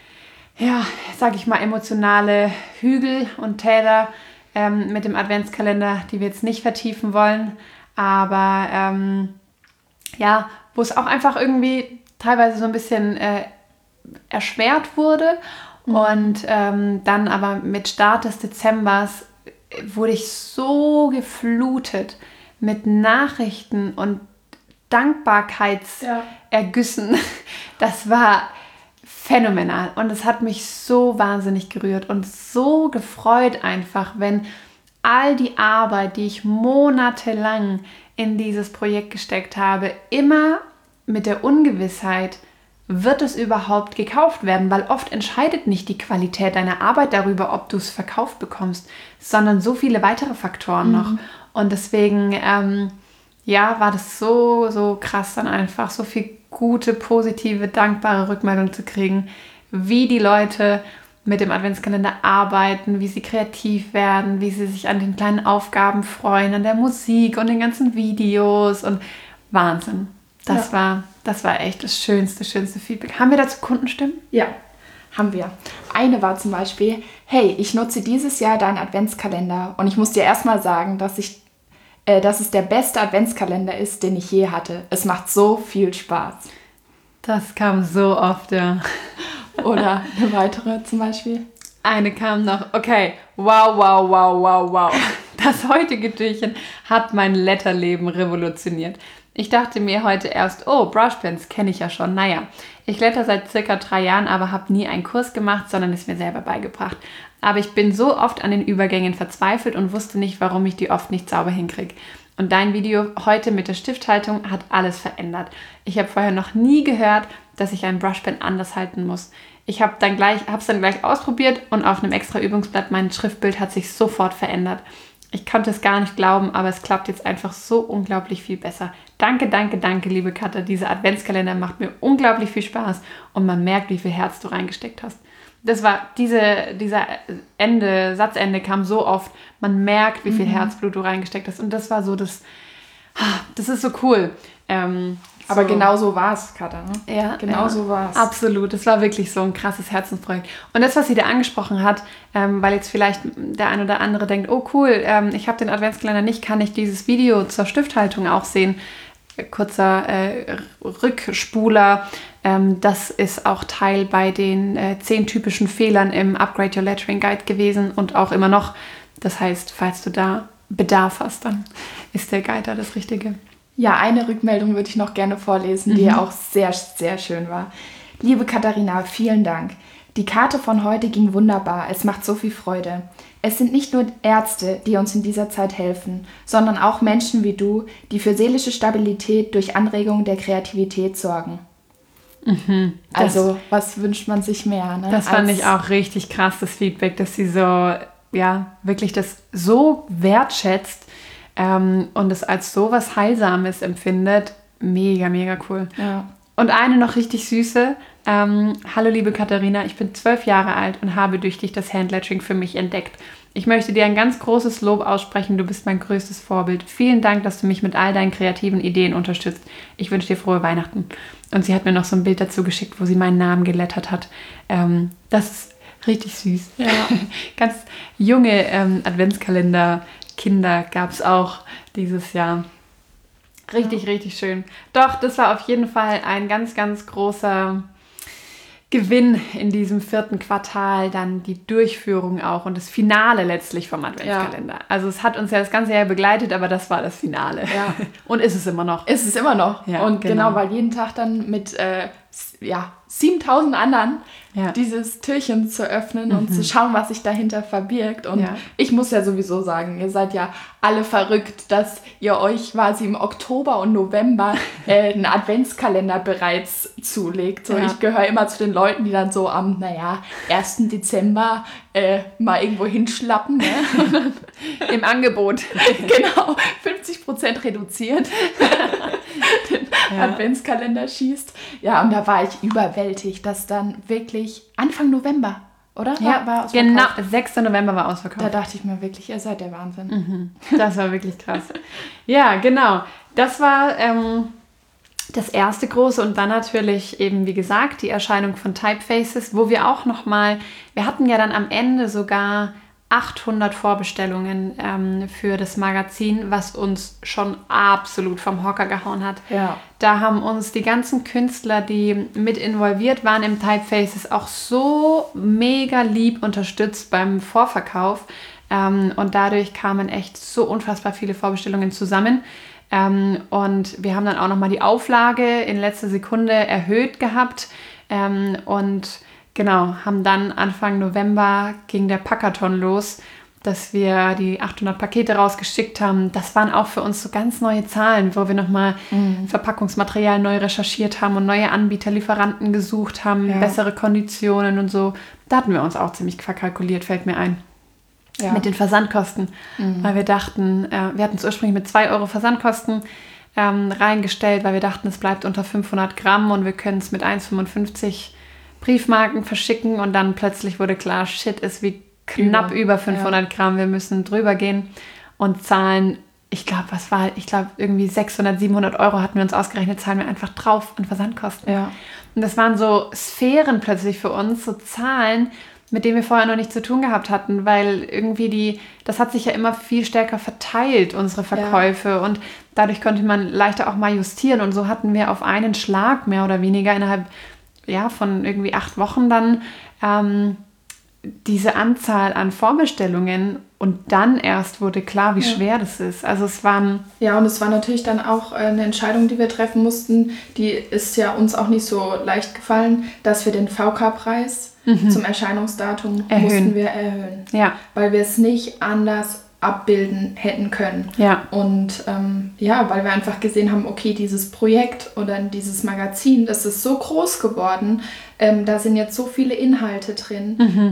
sag ich mal, emotionale Hügel und Täler mit dem Adventskalender, die wir jetzt nicht vertiefen wollen. Aber wo es auch einfach irgendwie teilweise so ein bisschen erschwert wurde. Und dann aber mit Start des Dezembers wurde ich so geflutet mit Nachrichten und Dankbarkeitsergüssen. Das war phänomenal und es hat mich so wahnsinnig gerührt und so gefreut einfach, wenn all die Arbeit, die ich monatelang in dieses Projekt gesteckt habe, immer mit der Ungewissheit, wird es überhaupt gekauft werden, weil oft entscheidet nicht die Qualität deiner Arbeit darüber, ob du es verkauft bekommst, sondern so viele weitere Faktoren noch. Und deswegen war das so krass, dann einfach so viel gute, positive, dankbare Rückmeldung zu kriegen, wie die Leute mit dem Adventskalender arbeiten, wie sie kreativ werden, wie sie sich an den kleinen Aufgaben freuen, an der Musik und den ganzen Videos und Wahnsinn. Das war echt das schönste Feedback. Haben wir dazu Kundenstimmen? Ja, haben wir. Eine war zum Beispiel, hey, ich nutze dieses Jahr deinen Adventskalender und ich muss dir erstmal sagen, dass es der beste Adventskalender ist, den ich je hatte. Es macht so viel Spaß. Das kam so oft, ja. Oder eine weitere zum Beispiel. Eine kam noch, okay, wow. Das heutige Türchen hat mein Letterleben revolutioniert. Ich dachte mir heute erst, Brushpens kenne ich ja schon. Naja, ich letter seit circa 3 Jahren, aber habe nie einen Kurs gemacht, sondern es mir selber beigebracht. Aber ich bin so oft an den Übergängen verzweifelt und wusste nicht, warum ich die oft nicht sauber hinkriege. Und dein Video heute mit der Stifthaltung hat alles verändert. Ich habe vorher noch nie gehört, dass ich einen Brushpen anders halten muss. Ich habe es dann gleich ausprobiert und auf einem extra Übungsblatt mein Schriftbild hat sich sofort verändert. Ich konnte es gar nicht glauben, aber es klappt jetzt einfach so unglaublich viel besser. Danke, liebe Katha. Dieser Adventskalender macht mir unglaublich viel Spaß und man merkt, wie viel Herz du reingesteckt hast. Das war, dieser Satzende kam so oft, man merkt, wie viel Herzblut du reingesteckt hast. Und das war so das ist so cool. Aber genau so war es, Katha, ne? Ja, genau so war es. Absolut, das war wirklich so ein krasses Herzensprojekt. Und das, was sie da angesprochen hat, weil jetzt vielleicht der ein oder andere denkt, oh cool, ich habe den Adventskalender nicht, kann ich dieses Video zur Stifthaltung auch sehen? Kurzer Rückspuler. Das ist auch Teil bei den 10 typischen Fehlern im Upgrade Your Lettering Guide gewesen und auch immer noch. Das heißt, falls du da Bedarf hast, dann ist der Guide da das Richtige. Ja, eine Rückmeldung würde ich noch gerne vorlesen, die auch sehr, sehr schön war. Liebe Katharina, vielen Dank. Die Karte von heute ging wunderbar. Es macht so viel Freude. Es sind nicht nur Ärzte, die uns in dieser Zeit helfen, sondern auch Menschen wie du, die für seelische Stabilität durch Anregung der Kreativität sorgen. Also, was wünscht man sich mehr? Ne? Das fand ich auch richtig krass, das Feedback, dass sie so, wirklich das so wertschätzt und es als so was Heilsames empfindet. Mega, mega cool. Ja. Und eine noch richtig süße, Hallo liebe Katharina, ich bin 12 Jahre alt und habe durch dich das Handlettering für mich entdeckt. Ich möchte dir ein ganz großes Lob aussprechen, du bist mein größtes Vorbild. Vielen Dank, dass du mich mit all deinen kreativen Ideen unterstützt. Ich wünsche dir frohe Weihnachten. Und sie hat mir noch so ein Bild dazu geschickt, wo sie meinen Namen gelettert hat. Das ist richtig süß. Ja. Ganz junge Adventskalender-Kinder gab es auch dieses Jahr. Richtig, richtig schön. Doch, das war auf jeden Fall ein ganz, ganz großer Gewinn in diesem 4. Quartal, dann die Durchführung auch und das Finale letztlich vom Adventskalender. Ja. Also es hat uns ja das ganze Jahr begleitet, aber das war das Finale. Ja. Und ist es immer noch. Ist es immer noch. Ja, und genau, weil jeden Tag dann mit 7.000 anderen dieses Türchen zu öffnen und zu schauen, was sich dahinter verbirgt. Und ich muss ja sowieso sagen, ihr seid ja alle verrückt, dass ihr euch quasi im Oktober und November einen Adventskalender bereits zulegt. So, ich gehöre immer zu den Leuten, die dann so am, 1. Dezember mal irgendwo hinschlappen. Ne? Im Angebot. Genau, 50% reduziert. Adventskalender schießt. Ja, und da war ich überwältigt, dass dann wirklich Anfang November, oder? Ja, war genau, 6. November war ausverkauft. Da dachte ich mir wirklich, ihr seid der Wahnsinn. Das war wirklich krass. Ja, genau. Das war das erste große und dann natürlich eben, wie gesagt, die Erscheinung von Typefaces, wo wir auch nochmal, wir hatten ja dann am Ende sogar 800 Vorbestellungen für das Magazin, was uns schon absolut vom Hocker gehauen hat. Ja. Da haben uns die ganzen Künstler, die mit involviert waren im Typefaces, auch so mega lieb unterstützt beim Vorverkauf. Und dadurch kamen echt so unfassbar viele Vorbestellungen zusammen. Und wir haben dann auch nochmal die Auflage in letzter Sekunde erhöht gehabt. Genau, haben dann Anfang November ging der Packathon los, dass wir die 800 Pakete rausgeschickt haben. Das waren auch für uns so ganz neue Zahlen, wo wir nochmal Verpackungsmaterial neu recherchiert haben und neue Anbieter, Lieferanten gesucht haben, bessere Konditionen und so. Da hatten wir uns auch ziemlich verkalkuliert, fällt mir ein. Ja. Mit den Versandkosten, weil wir dachten, wir hatten es ursprünglich mit 2 Euro Versandkosten reingestellt, weil wir dachten, es bleibt unter 500 Gramm und wir können es mit 1,55 Briefmarken verschicken und dann plötzlich wurde klar, shit, ist wie knapp über 500 Gramm, wir müssen drüber gehen und zahlen, ich glaube, irgendwie 600, 700 Euro hatten wir uns ausgerechnet, zahlen wir einfach drauf an Versandkosten. Ja. Und das waren so Sphären plötzlich für uns, so Zahlen, mit denen wir vorher noch nichts zu tun gehabt hatten, weil irgendwie das hat sich ja immer viel stärker verteilt, unsere Verkäufe und dadurch konnte man leichter auch mal justieren und so hatten wir auf einen Schlag mehr oder weniger innerhalb von irgendwie 8 Wochen dann diese Anzahl an Vorbestellungen und dann erst wurde klar, wie schwer das ist. Also es waren... Ja, und es war natürlich dann auch eine Entscheidung, die wir treffen mussten. Die ist ja uns auch nicht so leicht gefallen, dass wir den VK-Preis zum Erscheinungsdatum mussten wir erhöhen. Ja. Weil wir es nicht anders abbilden hätten können. Ja. Und weil wir einfach gesehen haben, okay, dieses Projekt oder dieses Magazin, das ist so groß geworden, da sind jetzt so viele Inhalte drin,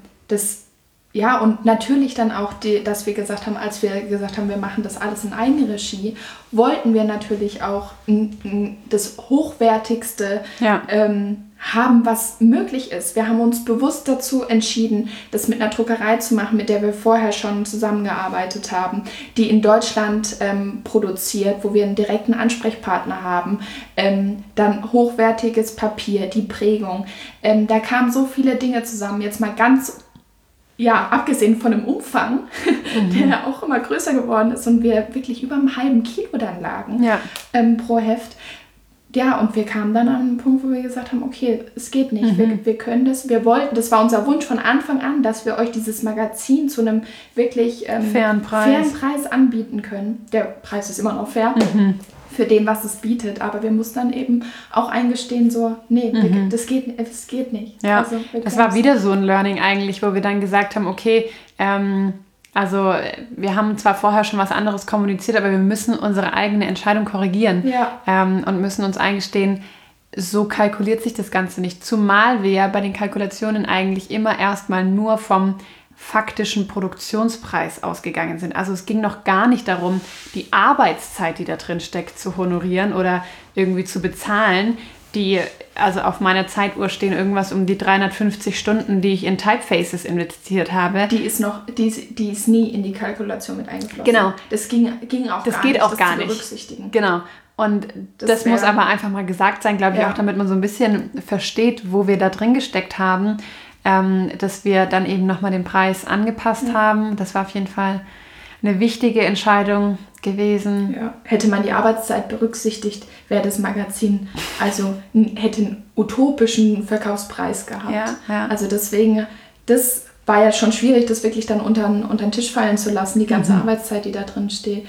und natürlich dann auch, dass wir gesagt haben, als wir gesagt haben, wir machen das alles in Eigenregie, wollten wir natürlich auch das Hochwertigste haben, was möglich ist. Wir haben uns bewusst dazu entschieden, das mit einer Druckerei zu machen, mit der wir vorher schon zusammengearbeitet haben, die in Deutschland produziert, wo wir einen direkten Ansprechpartner haben, dann hochwertiges Papier, die Prägung. Da kamen so viele Dinge zusammen. Jetzt mal ganz abgesehen von dem Umfang, der auch immer größer geworden ist und wir wirklich über einem halben Kilo dann lagen pro Heft. Ja, und wir kamen dann an einen Punkt, wo wir gesagt haben, okay, es geht nicht, wir können das, wir wollten, das war unser Wunsch von Anfang an, dass wir euch dieses Magazin zu einem wirklich fairen Preis anbieten können. Der Preis ist immer noch fair für den, was es bietet, aber wir mussten dann eben auch eingestehen, so, nee, das geht nicht. Ja, also, das war wieder so ein Learning eigentlich, wo wir dann gesagt haben, okay, also wir haben zwar vorher schon was anderes kommuniziert, aber wir müssen unsere eigene Entscheidung korrigieren und müssen uns eingestehen, so kalkuliert sich das Ganze nicht. Zumal wir ja bei den Kalkulationen eigentlich immer erstmal nur vom faktischen Produktionspreis ausgegangen sind. Also es ging noch gar nicht darum, die Arbeitszeit, die da drin steckt, zu honorieren oder irgendwie zu bezahlen. also auf meiner Zeituhr stehen irgendwas um die 350 Stunden, die ich in Typefaces investiert habe. Die ist nie in die Kalkulation mit eingeflossen. Genau. Das ging auch das gar geht nicht, auch das gar zu nicht. berücksichtigen. Genau. Und das muss aber einfach mal gesagt sein, glaube ich, auch damit man so ein bisschen versteht, wo wir da drin gesteckt haben, dass wir dann eben nochmal den Preis angepasst haben. Das war auf jeden Fall eine wichtige Entscheidung gewesen. Ja. Hätte man die Arbeitszeit berücksichtigt, wäre das Magazin hätte einen utopischen Verkaufspreis gehabt. Ja. Also deswegen, das war ja schon schwierig, das wirklich dann unter den Tisch fallen zu lassen, die ganze Arbeitszeit, die da drin steckt.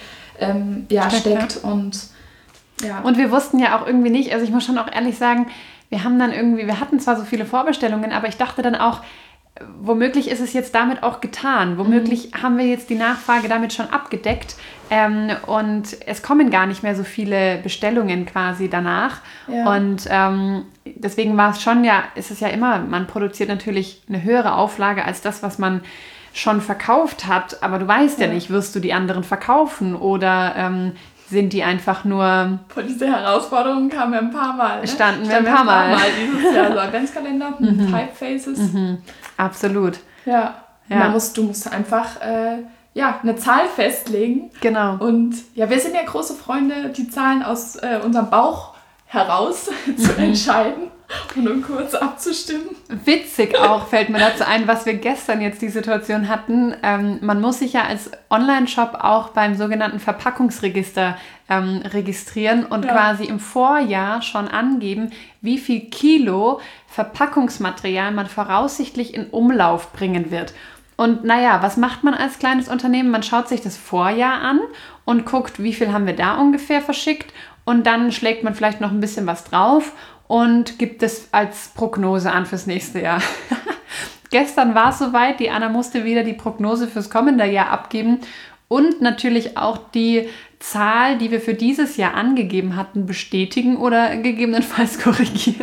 Und wir wussten ja auch irgendwie nicht, also ich muss schon auch ehrlich sagen, wir hatten zwar so viele Vorbestellungen, aber ich dachte dann auch, womöglich ist es jetzt damit auch getan. Womöglich haben wir jetzt die Nachfrage damit schon abgedeckt und es kommen gar nicht mehr so viele Bestellungen quasi danach. Ja. Und deswegen ist es ja immer, man produziert natürlich eine höhere Auflage als das, was man schon verkauft hat. Aber du weißt ja nicht, wirst du die anderen verkaufen oder sind die einfach nur... Vor diese Herausforderungen kamen wir ein paar Mal. Ne? Standen wir ein paar Mal dieses Jahr. So Adventskalender, Typefaces. Absolut. Ja. Du musst einfach eine Zahl festlegen. Genau. Und wir sind ja große Freunde, die Zahlen aus unserem Bauch heraus zu entscheiden und um kurz abzustimmen. Witzig auch fällt mir dazu ein, was wir gestern jetzt die Situation hatten. Man muss sich ja als Online-Shop auch beim sogenannten Verpackungsregister registrieren und quasi im Vorjahr schon angeben, wie viel Kilo Verpackungsmaterial man voraussichtlich in Umlauf bringen wird. Und was macht man als kleines Unternehmen? Man schaut sich das Vorjahr an und guckt, wie viel haben wir da ungefähr verschickt, und dann schlägt man vielleicht noch ein bisschen was drauf und gibt es als Prognose an fürs nächste Jahr. Gestern war es soweit, die Anna musste wieder die Prognose fürs kommende Jahr abgeben und natürlich auch die Zahl, die wir für dieses Jahr angegeben hatten, bestätigen oder gegebenenfalls korrigieren.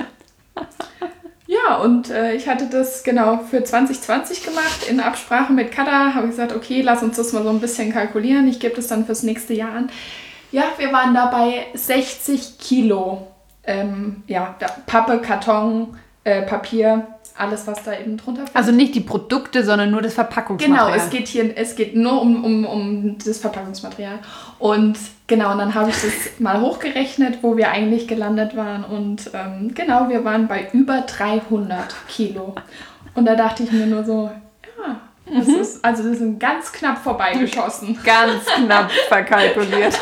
Ja, und ich hatte das genau für 2020 gemacht, in Absprache mit Kada, habe ich gesagt, okay, lass uns das mal so ein bisschen kalkulieren, ich gebe das dann fürs nächste Jahr an. Ja, wir waren da bei 60 Kilo. Pappe, Karton, Papier, alles, was da eben drunter fällt. Also nicht die Produkte, sondern nur das Verpackungsmaterial. Genau, es geht nur um das Verpackungsmaterial. Und genau, und dann habe ich das mal hochgerechnet, wo wir eigentlich gelandet waren. Und wir waren bei über 300 Kilo. Und da dachte ich mir nur so, das ist ganz knapp vorbeigeschossen. Ganz knapp verkalkuliert.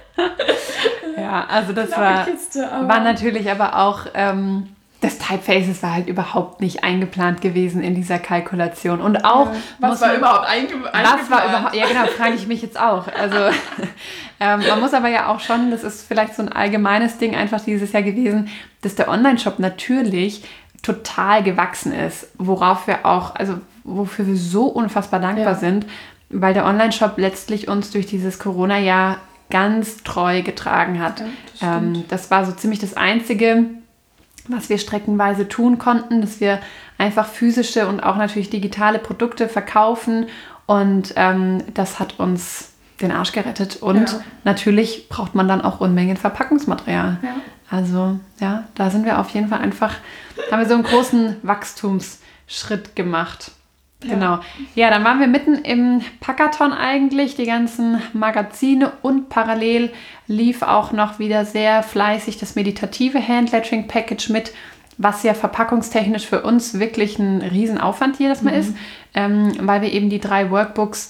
Ja, also das war natürlich aber auch, das Typefaces war halt überhaupt nicht eingeplant gewesen in dieser Kalkulation. Und auch... Was war überhaupt eingeplant? Ja genau, frage ich mich jetzt auch. Also man muss aber ja auch schon, das ist vielleicht so ein allgemeines Ding einfach dieses Jahr gewesen, dass der Online-Shop natürlich total gewachsen ist, wofür wir so unfassbar dankbar sind, weil der Online-Shop letztlich uns durch dieses Corona-Jahr ganz treu getragen hat. Ja, das war so ziemlich das Einzige, was wir streckenweise tun konnten, dass wir einfach physische und auch natürlich digitale Produkte verkaufen, und das hat uns den Arsch gerettet, und natürlich braucht man dann auch Unmengen Verpackungsmaterial. Ja. Also da sind wir auf jeden Fall haben wir so einen großen Wachstumsschritt gemacht. Ja. Genau. Ja, dann waren wir mitten im Packathon eigentlich, die ganzen Magazine, und parallel lief auch noch wieder sehr fleißig das meditative Handlettering Package mit, was ja verpackungstechnisch für uns wirklich ein Riesenaufwand jedes Mal ist, weil wir eben die 3 Workbooks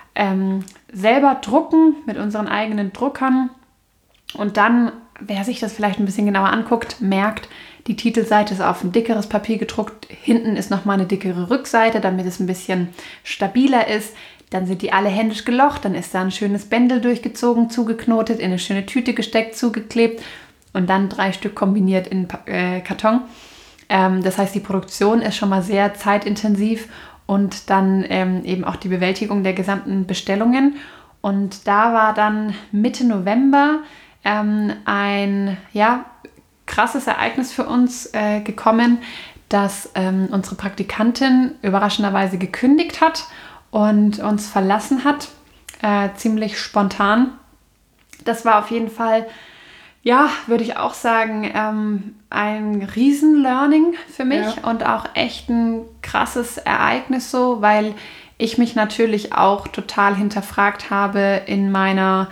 selber drucken mit unseren eigenen Druckern, und dann, wer sich das vielleicht ein bisschen genauer anguckt, merkt, die Titelseite ist auf ein dickeres Papier gedruckt, hinten ist nochmal eine dickere Rückseite, damit es ein bisschen stabiler ist. Dann sind die alle händisch gelocht, dann ist da ein schönes Bändel durchgezogen, zugeknotet, in eine schöne Tüte gesteckt, zugeklebt und dann 3 Stück kombiniert in Karton. Das heißt, die Produktion ist schon mal sehr zeitintensiv, und dann eben auch die Bewältigung der gesamten Bestellungen. Und da war dann Mitte November ein krasses Ereignis für uns gekommen, dass unsere Praktikantin überraschenderweise gekündigt hat und uns verlassen hat, ziemlich spontan. Das war auf jeden Fall Ja, würde ich auch sagen, ein Riesen-Learning für mich und auch echt ein krasses Ereignis so, weil ich mich natürlich auch total hinterfragt habe in meiner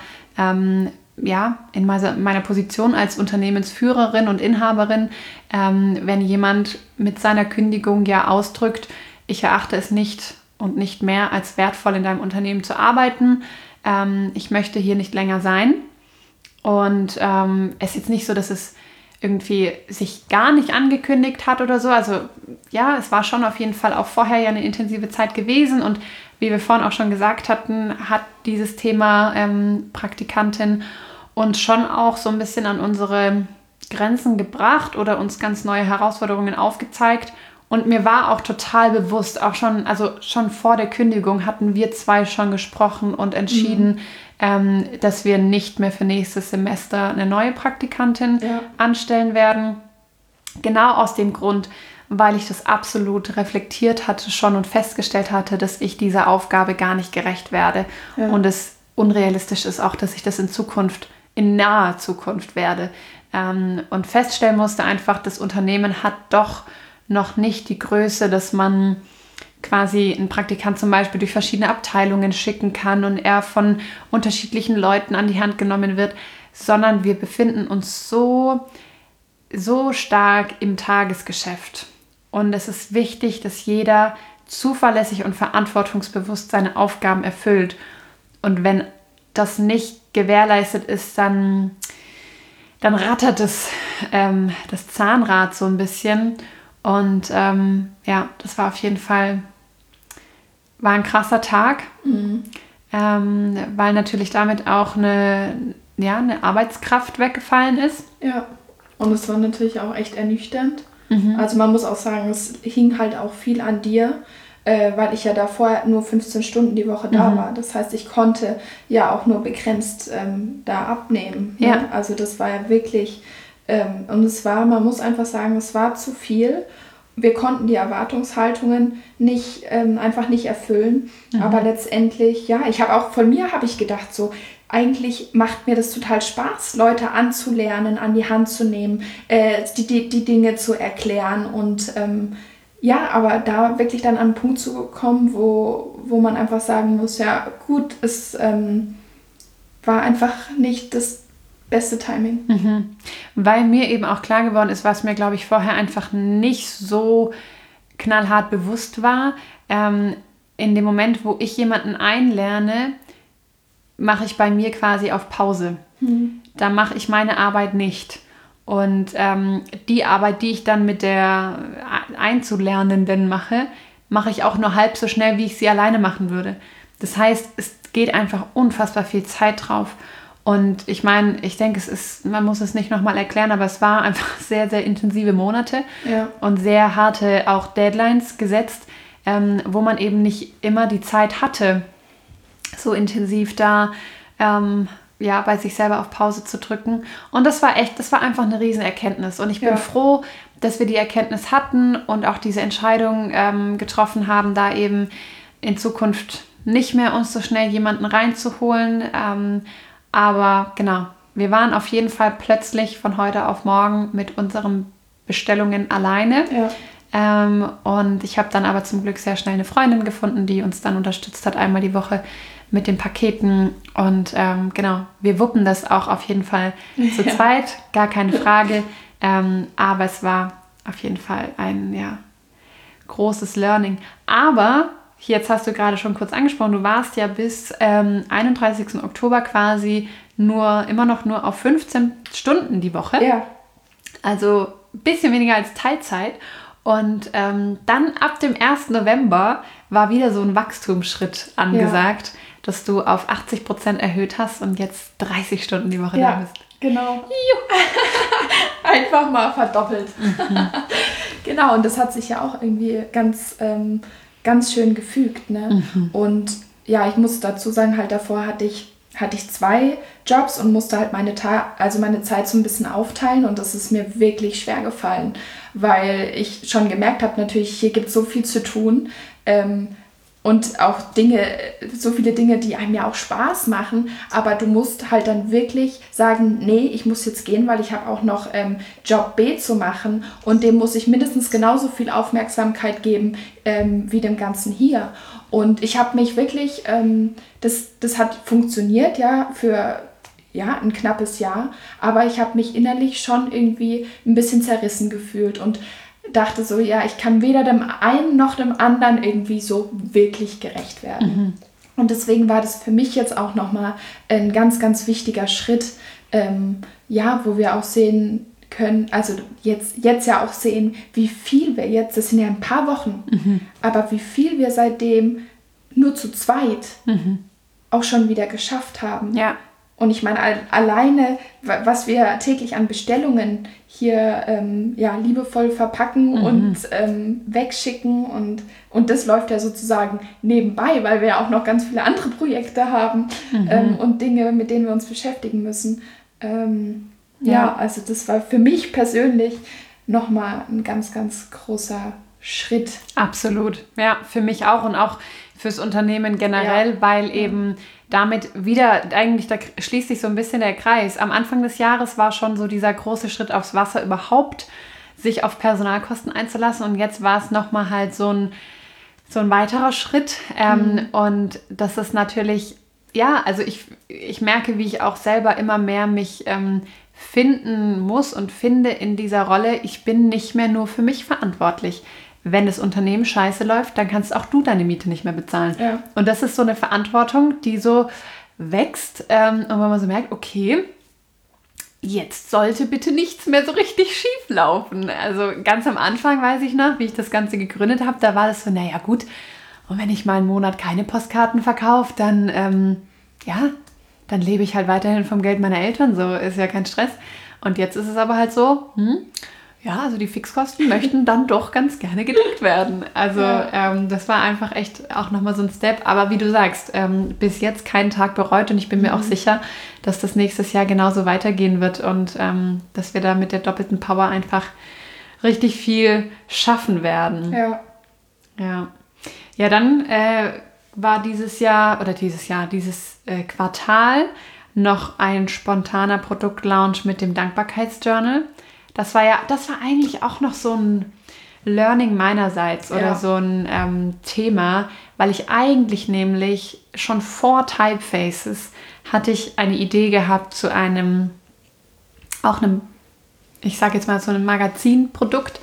Position als Unternehmensführerin und Inhaberin, wenn jemand mit seiner Kündigung ja ausdrückt, ich erachte es nicht und nicht mehr als wertvoll in deinem Unternehmen zu arbeiten, ich möchte hier nicht länger sein. Und es ist jetzt nicht so, dass es irgendwie sich gar nicht angekündigt hat oder so. Also ja, es war schon auf jeden Fall auch vorher ja eine intensive Zeit gewesen. Und wie wir vorhin auch schon gesagt hatten, hat dieses Thema Praktikantin uns schon auch so ein bisschen an unsere Grenzen gebracht oder uns ganz neue Herausforderungen aufgezeigt. Und mir war auch total bewusst, auch schon vor der Kündigung hatten wir zwei schon gesprochen und entschieden, dass wir nicht mehr für nächstes Semester eine neue Praktikantin anstellen werden. Genau aus dem Grund, weil ich das absolut reflektiert hatte schon und festgestellt hatte, dass ich dieser Aufgabe gar nicht gerecht werde. Ja. Und es unrealistisch ist auch, dass ich das in naher Zukunft werde. Und feststellen musste einfach, das Unternehmen hat doch noch nicht die Größe, dass man quasi einen Praktikant zum Beispiel durch verschiedene Abteilungen schicken kann und er von unterschiedlichen Leuten an die Hand genommen wird, sondern wir befinden uns so stark im Tagesgeschäft. Und es ist wichtig, dass jeder zuverlässig und verantwortungsbewusst seine Aufgaben erfüllt. Und wenn das nicht gewährleistet ist, dann rattert das Zahnrad so ein bisschen. Und das war auf jeden Fall ein krasser Tag, weil natürlich damit auch eine Arbeitskraft weggefallen ist. Ja, und es war natürlich auch echt ernüchternd. Also man muss auch sagen, es hing halt auch viel an dir, weil ich ja davor nur 15 Stunden die Woche da war. Das heißt, ich konnte ja auch nur begrenzt da abnehmen. Ja. Ne? Also das war ja wirklich... und man muss einfach sagen, es war zu viel. Wir konnten die Erwartungshaltungen einfach nicht erfüllen. Aber letztendlich, von mir habe ich gedacht, so, eigentlich macht mir das total Spaß, Leute anzulernen, an die Hand zu nehmen, die Dinge zu erklären. Und aber da wirklich dann an einen Punkt zu kommen, wo man einfach sagen muss, ja gut, es war einfach nicht das beste Timing. Weil mir eben auch klar geworden ist, was mir, glaube ich, vorher einfach nicht so knallhart bewusst war. In dem Moment, wo ich jemanden einlerne, mache ich bei mir quasi auf Pause. Da mache ich meine Arbeit nicht. Und die Arbeit, die ich dann mit der Einzulernenden mache ich auch nur halb so schnell, wie ich sie alleine machen würde. Das heißt, es geht einfach unfassbar viel Zeit drauf. Und ich meine, ich denke, man muss es nicht nochmal erklären, aber es war einfach sehr, sehr intensive Monate und sehr harte auch Deadlines gesetzt, wo man eben nicht immer die Zeit hatte, so intensiv da bei sich selber auf Pause zu drücken. Und das war einfach eine Riesenerkenntnis. Und ich bin froh, dass wir die Erkenntnis hatten und auch diese Entscheidung getroffen haben, da eben in Zukunft nicht mehr uns so schnell jemanden reinzuholen. Aber genau, wir waren auf jeden Fall plötzlich von heute auf morgen mit unseren Bestellungen alleine. Und ich habe dann aber zum Glück sehr schnell eine Freundin gefunden, die uns dann unterstützt hat, einmal die Woche mit den Paketen. Und wir wuppen das auch auf jeden Fall zu zweit, gar keine Frage. Aber es war auf jeden Fall ein großes Learning. Aber jetzt hast du gerade schon kurz angesprochen, du warst ja bis 31. Oktober quasi immer noch nur auf 15 Stunden die Woche. Ja. Also ein bisschen weniger als Teilzeit. Und dann ab dem 1. November war wieder so ein Wachstumsschritt angesagt, dass du auf 80% erhöht hast und jetzt 30 Stunden die Woche da bist. Genau. Einfach mal verdoppelt. Genau, und das hat sich ja auch irgendwie ganz schön gefügt. Ne? Und ja, ich muss dazu sagen, halt davor hatte ich 2 Jobs und musste halt meine Zeit so ein bisschen aufteilen, und das ist mir wirklich schwer gefallen, weil ich schon gemerkt habe, natürlich, hier gibt es so viel zu tun. Und auch so viele Dinge, die einem ja auch Spaß machen, aber du musst halt dann wirklich sagen, nee, ich muss jetzt gehen, weil ich habe auch noch Job B zu machen und dem muss ich mindestens genauso viel Aufmerksamkeit geben wie dem Ganzen hier. Und ich habe mich wirklich, das hat funktioniert ja für ein knappes Jahr, aber ich habe mich innerlich schon irgendwie ein bisschen zerrissen gefühlt und dachte so, ja, ich kann weder dem einen noch dem anderen irgendwie so wirklich gerecht werden. Und deswegen war das für mich jetzt auch nochmal ein ganz, ganz wichtiger Schritt, wo wir auch sehen können, also jetzt ja auch sehen, wie viel wir jetzt, das sind ja ein paar Wochen, aber wie viel wir seitdem nur zu zweit auch schon wieder geschafft haben. Ja. Und ich meine, alleine, was wir täglich an Bestellungen hier liebevoll verpacken und wegschicken und das läuft ja sozusagen nebenbei, weil wir ja auch noch ganz viele andere Projekte haben und Dinge, mit denen wir uns beschäftigen müssen. Also das war für mich persönlich nochmal ein ganz, ganz großer Schritt. Absolut, ja, für mich auch und auch fürs Unternehmen generell, weil eben damit wieder, eigentlich, da schließt sich so ein bisschen der Kreis. Am Anfang des Jahres war schon so dieser große Schritt aufs Wasser, überhaupt sich auf Personalkosten einzulassen und jetzt war es nochmal halt so ein weiterer Schritt und das ist natürlich, also ich merke, wie ich auch selber immer mehr mich finden muss und finde in dieser Rolle, ich bin nicht mehr nur für mich verantwortlich. Wenn das Unternehmen scheiße läuft, dann kannst auch du deine Miete nicht mehr bezahlen. Ja. Und das ist so eine Verantwortung, die so wächst und wenn man so merkt, okay, jetzt sollte bitte nichts mehr so richtig schief laufen. Also ganz am Anfang weiß ich noch, wie ich das Ganze gegründet habe, da war das so, naja gut, und wenn ich mal einen Monat keine Postkarten verkaufe, dann dann lebe ich halt weiterhin vom Geld meiner Eltern, so ist ja kein Stress. Und jetzt ist es aber halt so, also die Fixkosten möchten dann doch ganz gerne gedeckt werden. Also das war einfach echt auch nochmal so ein Step. Aber wie du sagst, bis jetzt keinen Tag bereut und ich bin mir auch sicher, dass das nächstes Jahr genauso weitergehen wird und dass wir da mit der doppelten Power einfach richtig viel schaffen werden. Ja, dann war dieses Quartal noch ein spontaner Produktlaunch mit dem Dankbarkeitsjournal. Das war eigentlich auch noch so ein Learning meinerseits oder so ein Thema, weil ich eigentlich nämlich schon vor Typefaces hatte ich eine Idee gehabt zu einem, ich sage jetzt mal so einem Magazinprodukt,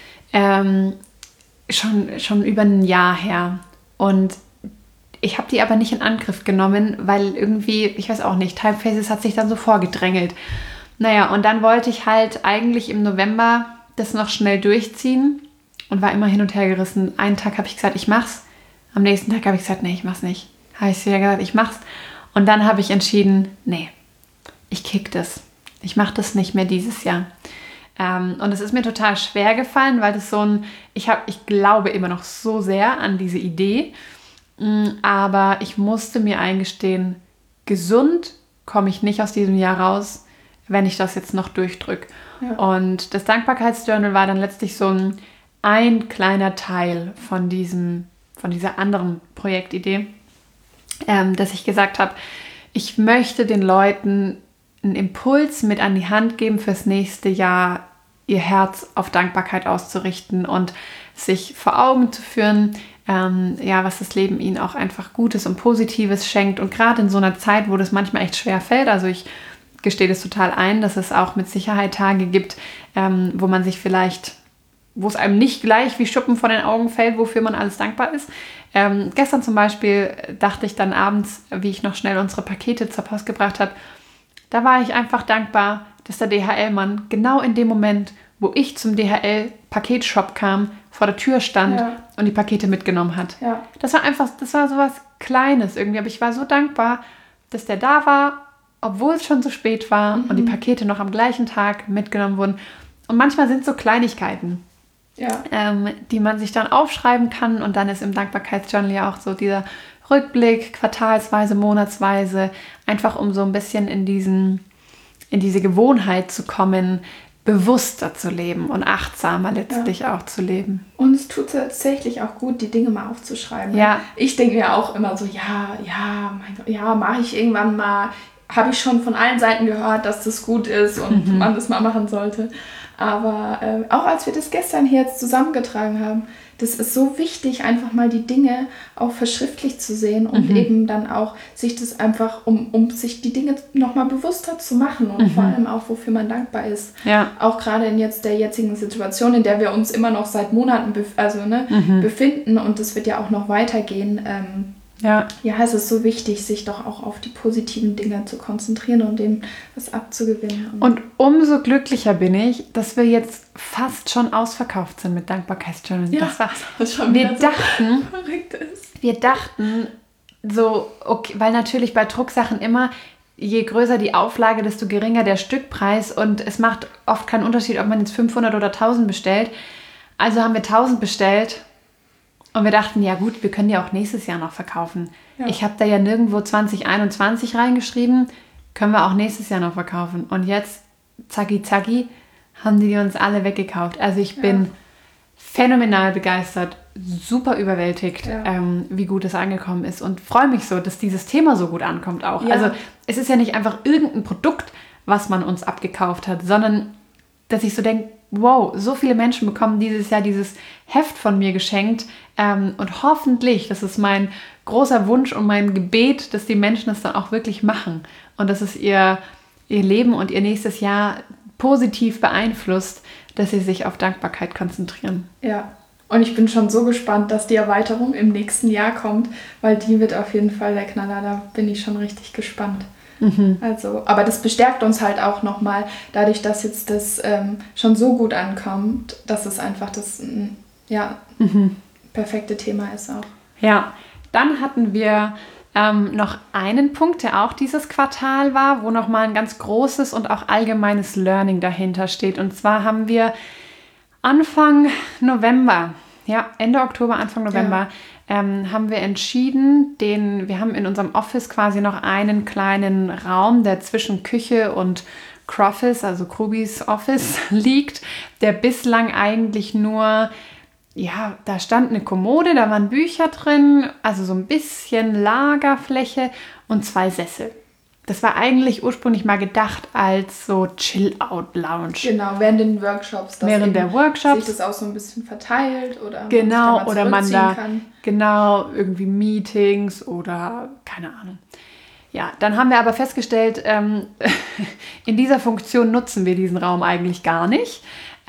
schon über ein Jahr her. Und ich habe die aber nicht in Angriff genommen, weil irgendwie, ich weiß auch nicht, Typefaces hat sich dann so vorgedrängelt. Naja, und dann wollte ich halt eigentlich im November das noch schnell durchziehen und war immer hin und her gerissen. Einen Tag habe ich gesagt, ich mach's. Am nächsten Tag habe ich gesagt, nee, ich mach's nicht. Habe ich wieder gesagt, ich mach's. Und dann habe ich entschieden, nee, ich kick das. Ich mache das nicht mehr dieses Jahr. Und es ist mir total schwer gefallen, weil das ich glaube immer noch so sehr an diese Idee. Aber ich musste mir eingestehen, gesund komme ich nicht aus diesem Jahr raus, wenn ich das jetzt noch durchdrücke. Ja. Und das Dankbarkeitsjournal war dann letztlich so ein kleiner Teil von dieser anderen Projektidee, dass ich gesagt habe, ich möchte den Leuten einen Impuls mit an die Hand geben fürs nächste Jahr, ihr Herz auf Dankbarkeit auszurichten und sich vor Augen zu führen, was das Leben ihnen auch einfach Gutes und Positives schenkt. Und gerade in so einer Zeit, wo das manchmal echt schwer fällt, also ich gestehe das total ein, dass es auch mit Sicherheit Tage gibt, wo es einem nicht gleich wie Schuppen von den Augen fällt, wofür man alles dankbar ist. Gestern zum Beispiel dachte ich dann abends, wie ich noch schnell unsere Pakete zur Post gebracht habe, da war ich einfach dankbar, dass der DHL-Mann genau in dem Moment, wo ich zum DHL-Paketshop kam, vor der Tür stand und die Pakete mitgenommen hat. Ja. Das war so was Kleines irgendwie, aber ich war so dankbar, dass der da war, obwohl es schon so spät war und die Pakete noch am gleichen Tag mitgenommen wurden. Und manchmal sind so Kleinigkeiten, die man sich dann aufschreiben kann und dann ist im Dankbarkeitsjournal ja auch so dieser Rückblick, quartalsweise, monatsweise, einfach um so ein bisschen in diese Gewohnheit zu kommen, bewusster zu leben und achtsamer letztlich auch zu leben. Und es tut tatsächlich auch gut, die Dinge mal aufzuschreiben. Ja. Ich denke mir auch immer so, mein Gott, mache ich irgendwann mal. Habe ich schon von allen Seiten gehört, dass das gut ist und man das mal machen sollte. Aber auch als wir das gestern hier jetzt zusammengetragen haben, das ist so wichtig, einfach mal die Dinge auch verschriftlich zu sehen und eben dann auch sich das einfach, um sich die Dinge nochmal bewusster zu machen und vor allem auch, wofür man dankbar ist. Ja. Auch gerade in jetzt der jetzigen Situation, in der wir uns immer noch seit Monaten befinden und das wird ja auch noch weitergehen. Es ist so wichtig, sich doch auch auf die positiven Dinge zu konzentrieren und dem was abzugewinnen. Und umso glücklicher bin ich, dass wir jetzt fast schon ausverkauft sind mit Dankbarkeitsjournal. Ja, das schon wieder verrückt ist. Wir dachten so, okay, weil natürlich bei Drucksachen immer, je größer die Auflage, desto geringer der Stückpreis und es macht oft keinen Unterschied, ob man jetzt 500 oder 1000 bestellt. Also haben wir 1000 bestellt. Und wir dachten, ja gut, wir können die auch nächstes Jahr noch verkaufen. Ja. Ich habe da ja nirgendwo 2021 reingeschrieben, können wir auch nächstes Jahr noch verkaufen. Und jetzt, zacki, haben die uns alle weggekauft. Also ich bin phänomenal begeistert, super überwältigt, wie gut es angekommen ist. Und freue mich so, dass dieses Thema so gut ankommt auch. Ja. Also es ist ja nicht einfach irgendein Produkt, was man uns abgekauft hat, sondern dass ich so denke, wow, so viele Menschen bekommen dieses Jahr dieses Heft von mir geschenkt und hoffentlich, das ist mein großer Wunsch und mein Gebet, dass die Menschen das dann auch wirklich machen und dass es ihr Leben und ihr nächstes Jahr positiv beeinflusst, dass sie sich auf Dankbarkeit konzentrieren. Ja, und ich bin schon so gespannt, dass die Erweiterung im nächsten Jahr kommt, weil die wird auf jeden Fall der Knaller, da bin ich schon richtig gespannt. Also, aber das bestärkt uns halt auch nochmal, dadurch, dass jetzt das schon so gut ankommt, dass es einfach das perfekte Thema ist auch. Ja, dann hatten wir noch einen Punkt, der auch dieses Quartal war, wo nochmal ein ganz großes und auch allgemeines Learning dahinter steht. Und zwar haben wir Anfang November, Ende Oktober, Anfang November, haben wir entschieden, wir haben in unserem Office quasi noch einen kleinen Raum, der zwischen Küche und Croffice, also Krubis Office, liegt, der bislang eigentlich nur, da stand eine Kommode, da waren Bücher drin, also so ein bisschen Lagerfläche und 2 Sessel. Das war eigentlich ursprünglich mal gedacht als so Chill-Out-Lounge. Genau, während den Workshops. Während der Workshops. Sich das auch so ein bisschen verteilt oder genau, oder man da kann. Genau, irgendwie Meetings oder keine Ahnung. Ja, dann haben wir aber festgestellt, in dieser Funktion nutzen wir diesen Raum eigentlich gar nicht.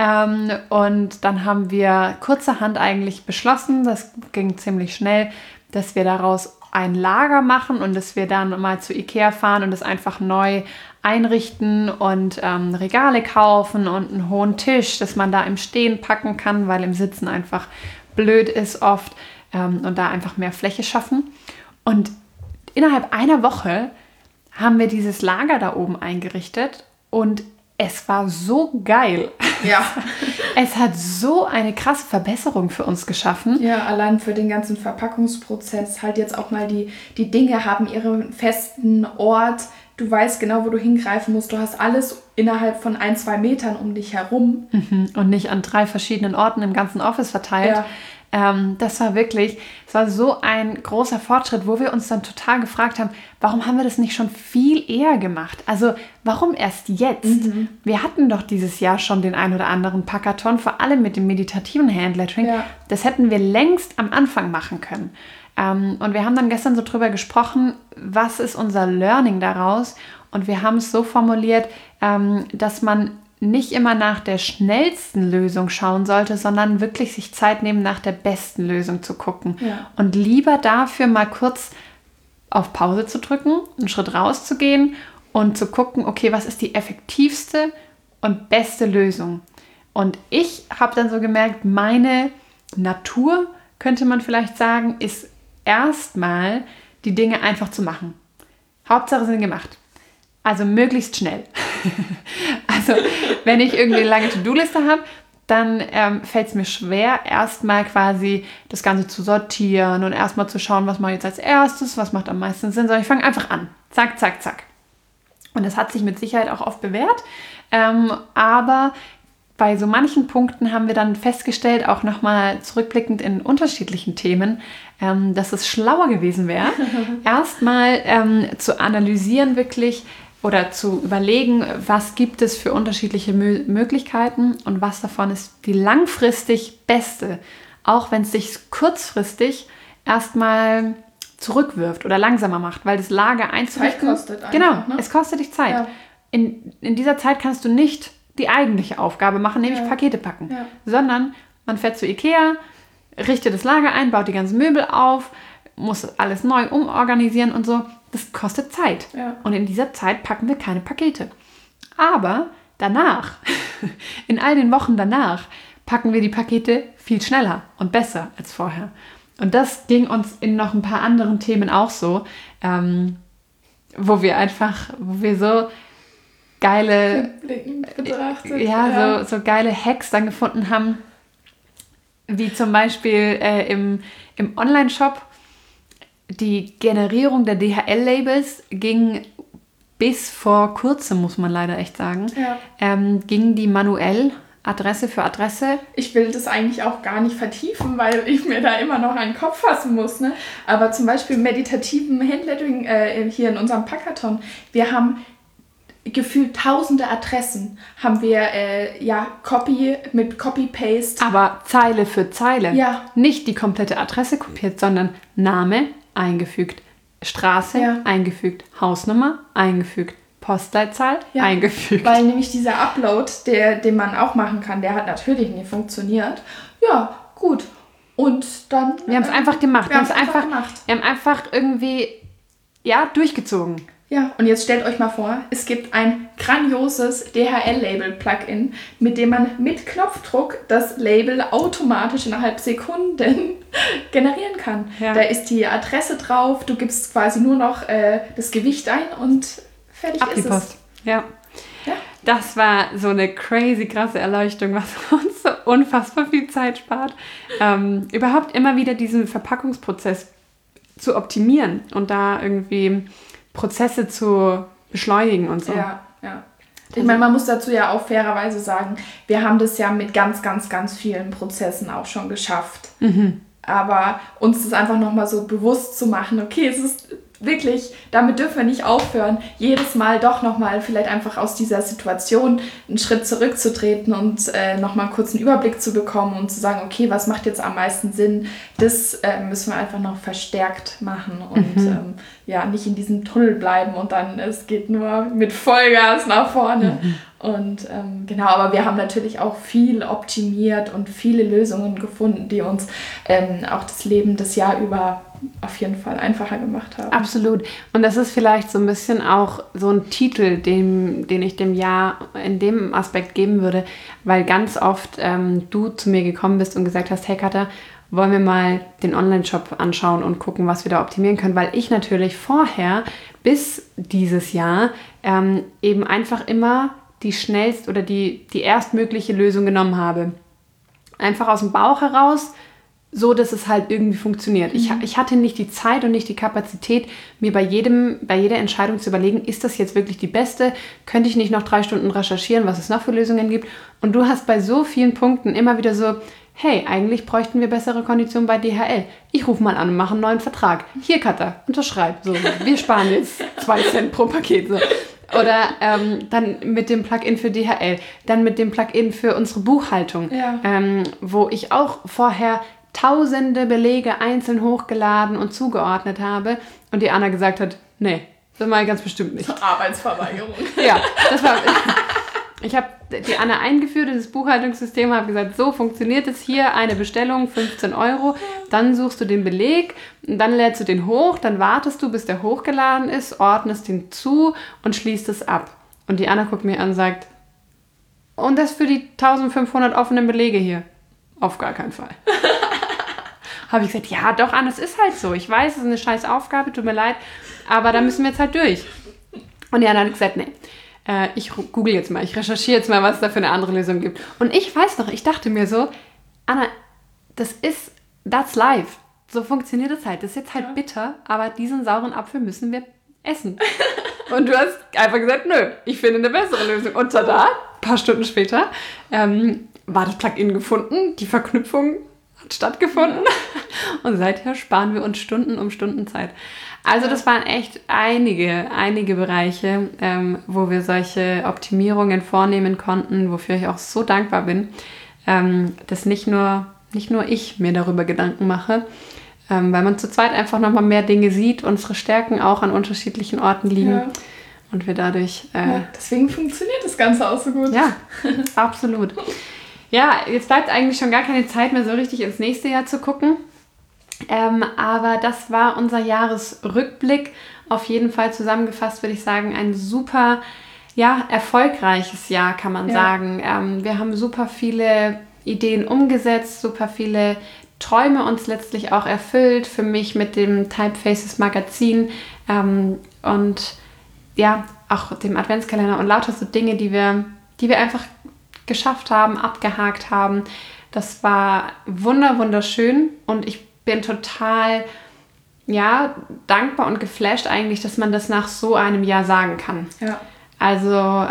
Und dann haben wir kurzerhand eigentlich beschlossen, das ging ziemlich schnell, dass wir daraus ein Lager machen und dass wir dann mal zu Ikea fahren und das einfach neu einrichten und Regale kaufen und einen hohen Tisch, dass man da im Stehen packen kann, weil im Sitzen einfach blöd ist oft und da einfach mehr Fläche schaffen. Und innerhalb einer Woche haben wir dieses Lager da oben eingerichtet und es war so geil. Ja. Es hat so eine krasse Verbesserung für uns geschaffen. Ja, allein für den ganzen Verpackungsprozess. Halt jetzt auch mal die Dinge haben ihren festen Ort. Du weißt genau, wo du hingreifen musst. Du hast alles innerhalb von 1-2 Metern um dich herum. Und nicht an 3 verschiedenen Orten im ganzen Office verteilt. Ja. Das war so ein großer Fortschritt, wo wir uns dann total gefragt haben, warum haben wir das nicht schon viel eher gemacht? Also warum erst jetzt? Wir hatten doch dieses Jahr schon den ein oder anderen Packathon, vor allem mit dem meditativen Handlettering. Ja. Das hätten wir längst am Anfang machen können. Und wir haben dann gestern so drüber gesprochen, was ist unser Learning daraus? Und wir haben es so formuliert, dass man nicht immer nach der schnellsten Lösung schauen sollte, sondern wirklich sich Zeit nehmen, nach der besten Lösung zu gucken. Ja. Und lieber dafür mal kurz auf Pause zu drücken, einen Schritt rauszugehen und zu gucken, okay, was ist die effektivste und beste Lösung? Und ich habe dann so gemerkt, meine Natur, könnte man vielleicht sagen, ist erstmal die Dinge einfach zu machen. Hauptsache sind gemacht. Also möglichst schnell. Also wenn ich irgendwie eine lange To-Do-Liste habe, dann fällt es mir schwer, erstmal quasi das Ganze zu sortieren und erstmal zu schauen, was mache ich jetzt als erstes, was macht am meisten Sinn, sondern ich fange einfach an. Zack, zack, zack. Und das hat sich mit Sicherheit auch oft bewährt. Aber bei so manchen Punkten haben wir dann festgestellt, auch nochmal zurückblickend in unterschiedlichen Themen, dass es schlauer gewesen wäre, erstmal zu analysieren wirklich oder zu überlegen, was gibt es für unterschiedliche Möglichkeiten und was davon ist die langfristig beste, auch wenn es sich kurzfristig erstmal zurückwirft oder langsamer macht, weil das Lager einzurichten... Zeit kostet einfach, genau, ne? es kostet dich Zeit. Ja. In dieser Zeit kannst du nicht die eigentliche Aufgabe machen, nämlich Pakete packen, sondern man fährt zu Ikea, richtet das Lager ein, baut die ganzen Möbel auf, muss alles neu umorganisieren und so. Das kostet Zeit. Ja. Und in dieser Zeit packen wir keine Pakete. Aber danach, in all den Wochen danach, packen wir die Pakete viel schneller und besser als vorher. Und das ging uns in noch ein paar anderen Themen auch so, wo wir so geile, so geile Hacks dann gefunden haben, wie zum Beispiel im Online-Shop. Die Generierung der DHL-Labels ging bis vor kurzem, muss man leider echt sagen, ging die manuell Adresse für Adresse. Ich will das eigentlich auch gar nicht vertiefen, weil ich mir da immer noch einen Kopf fassen muss. Ne? Aber zum Beispiel meditativen Handlettering hier in unserem Packathon, wir haben gefühlt tausende Adressen, haben wir Copy-Paste. Aber Zeile für Zeile. Ja. Nicht die komplette Adresse kopiert, sondern Name eingefügt, Straße eingefügt, Hausnummer eingefügt, Postleitzahl eingefügt. Weil nämlich dieser Upload, den man auch machen kann, der hat natürlich nie funktioniert. Ja, gut. Und dann... Wir haben es einfach gemacht. Wir haben einfach irgendwie durchgezogen. Ja, und jetzt stellt euch mal vor, es gibt ein grandioses DHL-Label-Plugin, mit dem man mit Knopfdruck das Label automatisch innerhalb Sekunden generieren kann. Ja. Da ist die Adresse drauf, du gibst quasi nur noch das Gewicht ein und fertig ab ist die Post. Ja. Das war so eine crazy, krasse Erleuchtung, was uns so unfassbar viel Zeit spart. Überhaupt immer wieder diesen Verpackungsprozess zu optimieren und da irgendwie Prozesse zu beschleunigen und so. Ja. Ich meine, man muss dazu ja auch fairerweise sagen, wir haben das ja mit ganz, ganz, ganz vielen Prozessen auch schon geschafft. Mhm. Aber uns das einfach nochmal so bewusst zu machen, okay, es ist wirklich, damit dürfen wir nicht aufhören, jedes Mal doch nochmal vielleicht einfach aus dieser Situation einen Schritt zurückzutreten und nochmal kurz einen Überblick zu bekommen und zu sagen, okay, was macht jetzt am meisten Sinn, das müssen wir einfach noch verstärkt machen und nicht in diesem Tunnel bleiben und dann es geht nur mit Vollgas nach vorne. Und aber wir haben natürlich auch viel optimiert und viele Lösungen gefunden, die uns auch das Leben das Jahr über auf jeden Fall einfacher gemacht haben. Absolut. Und das ist vielleicht so ein bisschen auch so ein Titel, den ich dem Jahr in dem Aspekt geben würde, weil ganz oft du zu mir gekommen bist und gesagt hast, hey Katha, wollen wir mal den Online-Shop anschauen und gucken, was wir da optimieren können, weil ich natürlich vorher bis dieses Jahr eben einfach immer die schnellst oder die erstmögliche Lösung genommen habe. Einfach aus dem Bauch heraus, so dass es halt irgendwie funktioniert. Ich hatte nicht die Zeit und nicht die Kapazität, mir bei jeder Entscheidung zu überlegen, ist das jetzt wirklich die beste? Könnte ich nicht noch 3 Stunden recherchieren, was es noch für Lösungen gibt? Und du hast bei so vielen Punkten immer wieder so, hey, eigentlich bräuchten wir bessere Konditionen bei DHL. Ich rufe mal an und mache einen neuen Vertrag. Hier, Katha, unterschreib. So, wir sparen jetzt 2 Cent pro Paket. So. Oder dann mit dem Plugin für DHL, dann mit dem Plugin für unsere Buchhaltung, wo ich auch vorher tausende Belege einzeln hochgeladen und zugeordnet habe und die Anna gesagt hat, nee, das mache ich ganz bestimmt nicht. Arbeitsverweigerung. Ja, das war... Ich habe die Anna eingeführt in das Buchhaltungssystem, habe gesagt, so funktioniert es hier, eine Bestellung, 15 €, dann suchst du den Beleg, dann lädst du den hoch, dann wartest du, bis der hochgeladen ist, ordnest den zu und schließt es ab. Und die Anna guckt mir an und sagt, und das für die 1500 offenen Belege hier? Auf gar keinen Fall. Habe ich gesagt, ja doch Anna, es ist halt so, ich weiß, es ist eine scheiß Aufgabe, tut mir leid, aber da müssen wir jetzt halt durch. Und die Anna hat gesagt, nee. Ich google jetzt mal, ich recherchiere jetzt mal, was es da für eine andere Lösung gibt. Und ich weiß noch, ich dachte mir so, Anna, that's life. So funktioniert es halt. Das ist jetzt halt bitter, aber diesen sauren Apfel müssen wir essen. Und du hast einfach gesagt, nö, ich finde eine bessere Lösung. Und tada, ein paar Stunden später war das Plugin gefunden, die Verknüpfung hat stattgefunden. Und seither sparen wir uns Stunden um Stunden Zeit. Also das waren echt einige Bereiche, wo wir solche Optimierungen vornehmen konnten, wofür ich auch so dankbar bin, dass nicht nur ich mir darüber Gedanken mache, weil man zu zweit einfach nochmal mehr Dinge sieht, unsere Stärken auch an unterschiedlichen Orten liegen und wir dadurch... deswegen funktioniert das Ganze auch so gut. Ja, absolut. Ja, jetzt bleibt eigentlich schon gar keine Zeit mehr, so richtig ins nächste Jahr zu gucken. Aber das war unser Jahresrückblick. Auf jeden Fall zusammengefasst würde ich sagen, ein super erfolgreiches Jahr, kann man sagen. Wir haben super viele Ideen umgesetzt, super viele Träume uns letztlich auch erfüllt. Für mich mit dem Typefaces Magazin und auch dem Adventskalender und lauter so Dinge, die wir einfach geschafft haben, abgehakt haben. Das war wunderschön und ich bin total dankbar und geflasht eigentlich, dass man das nach so einem Jahr sagen kann. Ja. Also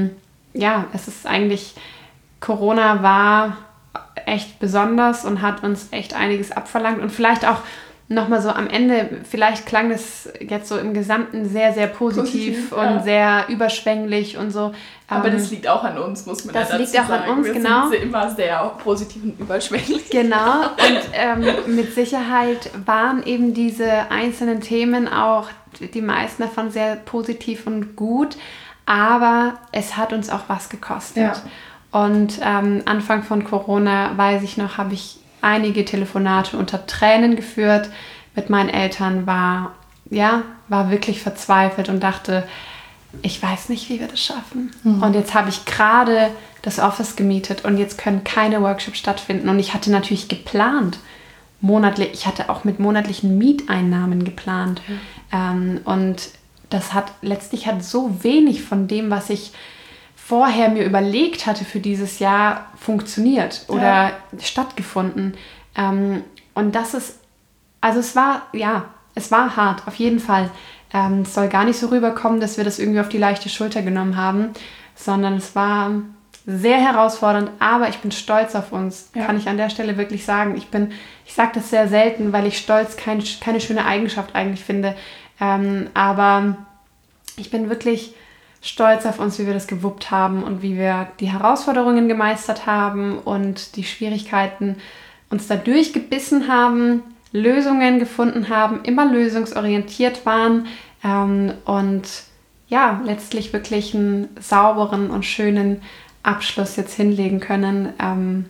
es ist eigentlich, Corona war echt besonders und hat uns echt einiges abverlangt und vielleicht auch nochmal so am Ende, vielleicht klang das jetzt so im Gesamten sehr, sehr positiv und sehr überschwänglich und so. Aber das liegt auch an uns, muss man dazu sagen. Das liegt auch an uns, genau. Wir sind immer sehr positiv und überschwänglich. Genau, und mit Sicherheit waren eben diese einzelnen Themen auch, die meisten davon sehr positiv und gut, aber es hat uns auch was gekostet. Ja. Und Anfang von Corona, weiß ich noch, habe ich einige Telefonate unter Tränen geführt mit meinen Eltern, war wirklich verzweifelt und dachte, ich weiß nicht, wie wir das schaffen. Mhm. Und jetzt habe ich gerade das Office gemietet und jetzt können keine Workshops stattfinden. Und ich hatte natürlich geplant, ich hatte auch mit monatlichen Mieteinnahmen geplant. Mhm. Und das hat so wenig von dem, was ich vorher mir überlegt hatte für dieses Jahr, funktioniert oder stattgefunden. Und das ist, also es war hart, auf jeden Fall. Es soll gar nicht so rüberkommen, dass wir das irgendwie auf die leichte Schulter genommen haben, sondern es war sehr herausfordernd, aber ich bin stolz auf uns, kann ich an der Stelle wirklich sagen. Ich sage das sehr selten, weil ich Stolz keine schöne Eigenschaft eigentlich finde, aber ich bin wirklich stolz auf uns, wie wir das gewuppt haben und wie wir die Herausforderungen gemeistert haben und die Schwierigkeiten uns da durchgebissen haben, Lösungen gefunden haben, immer lösungsorientiert waren und letztlich wirklich einen sauberen und schönen Abschluss jetzt hinlegen können.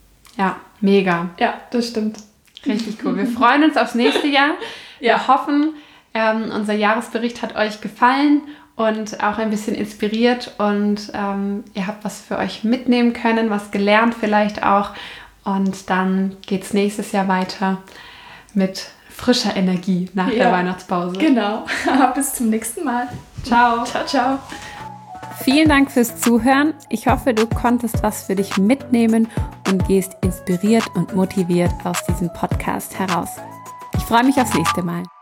Mega. Ja, das stimmt. Richtig cool. Wir freuen uns aufs nächste Jahr. Wir hoffen, unser Jahresbericht hat euch gefallen und auch ein bisschen inspiriert und ihr habt was für euch mitnehmen können, was gelernt vielleicht auch. Und dann geht es nächstes Jahr weiter mit frischer Energie nach der Weihnachtspause. Genau. Bis zum nächsten Mal. Ciao. Ciao, ciao. Vielen Dank fürs Zuhören. Ich hoffe, du konntest was für dich mitnehmen und gehst inspiriert und motiviert aus diesem Podcast heraus. Ich freue mich aufs nächste Mal.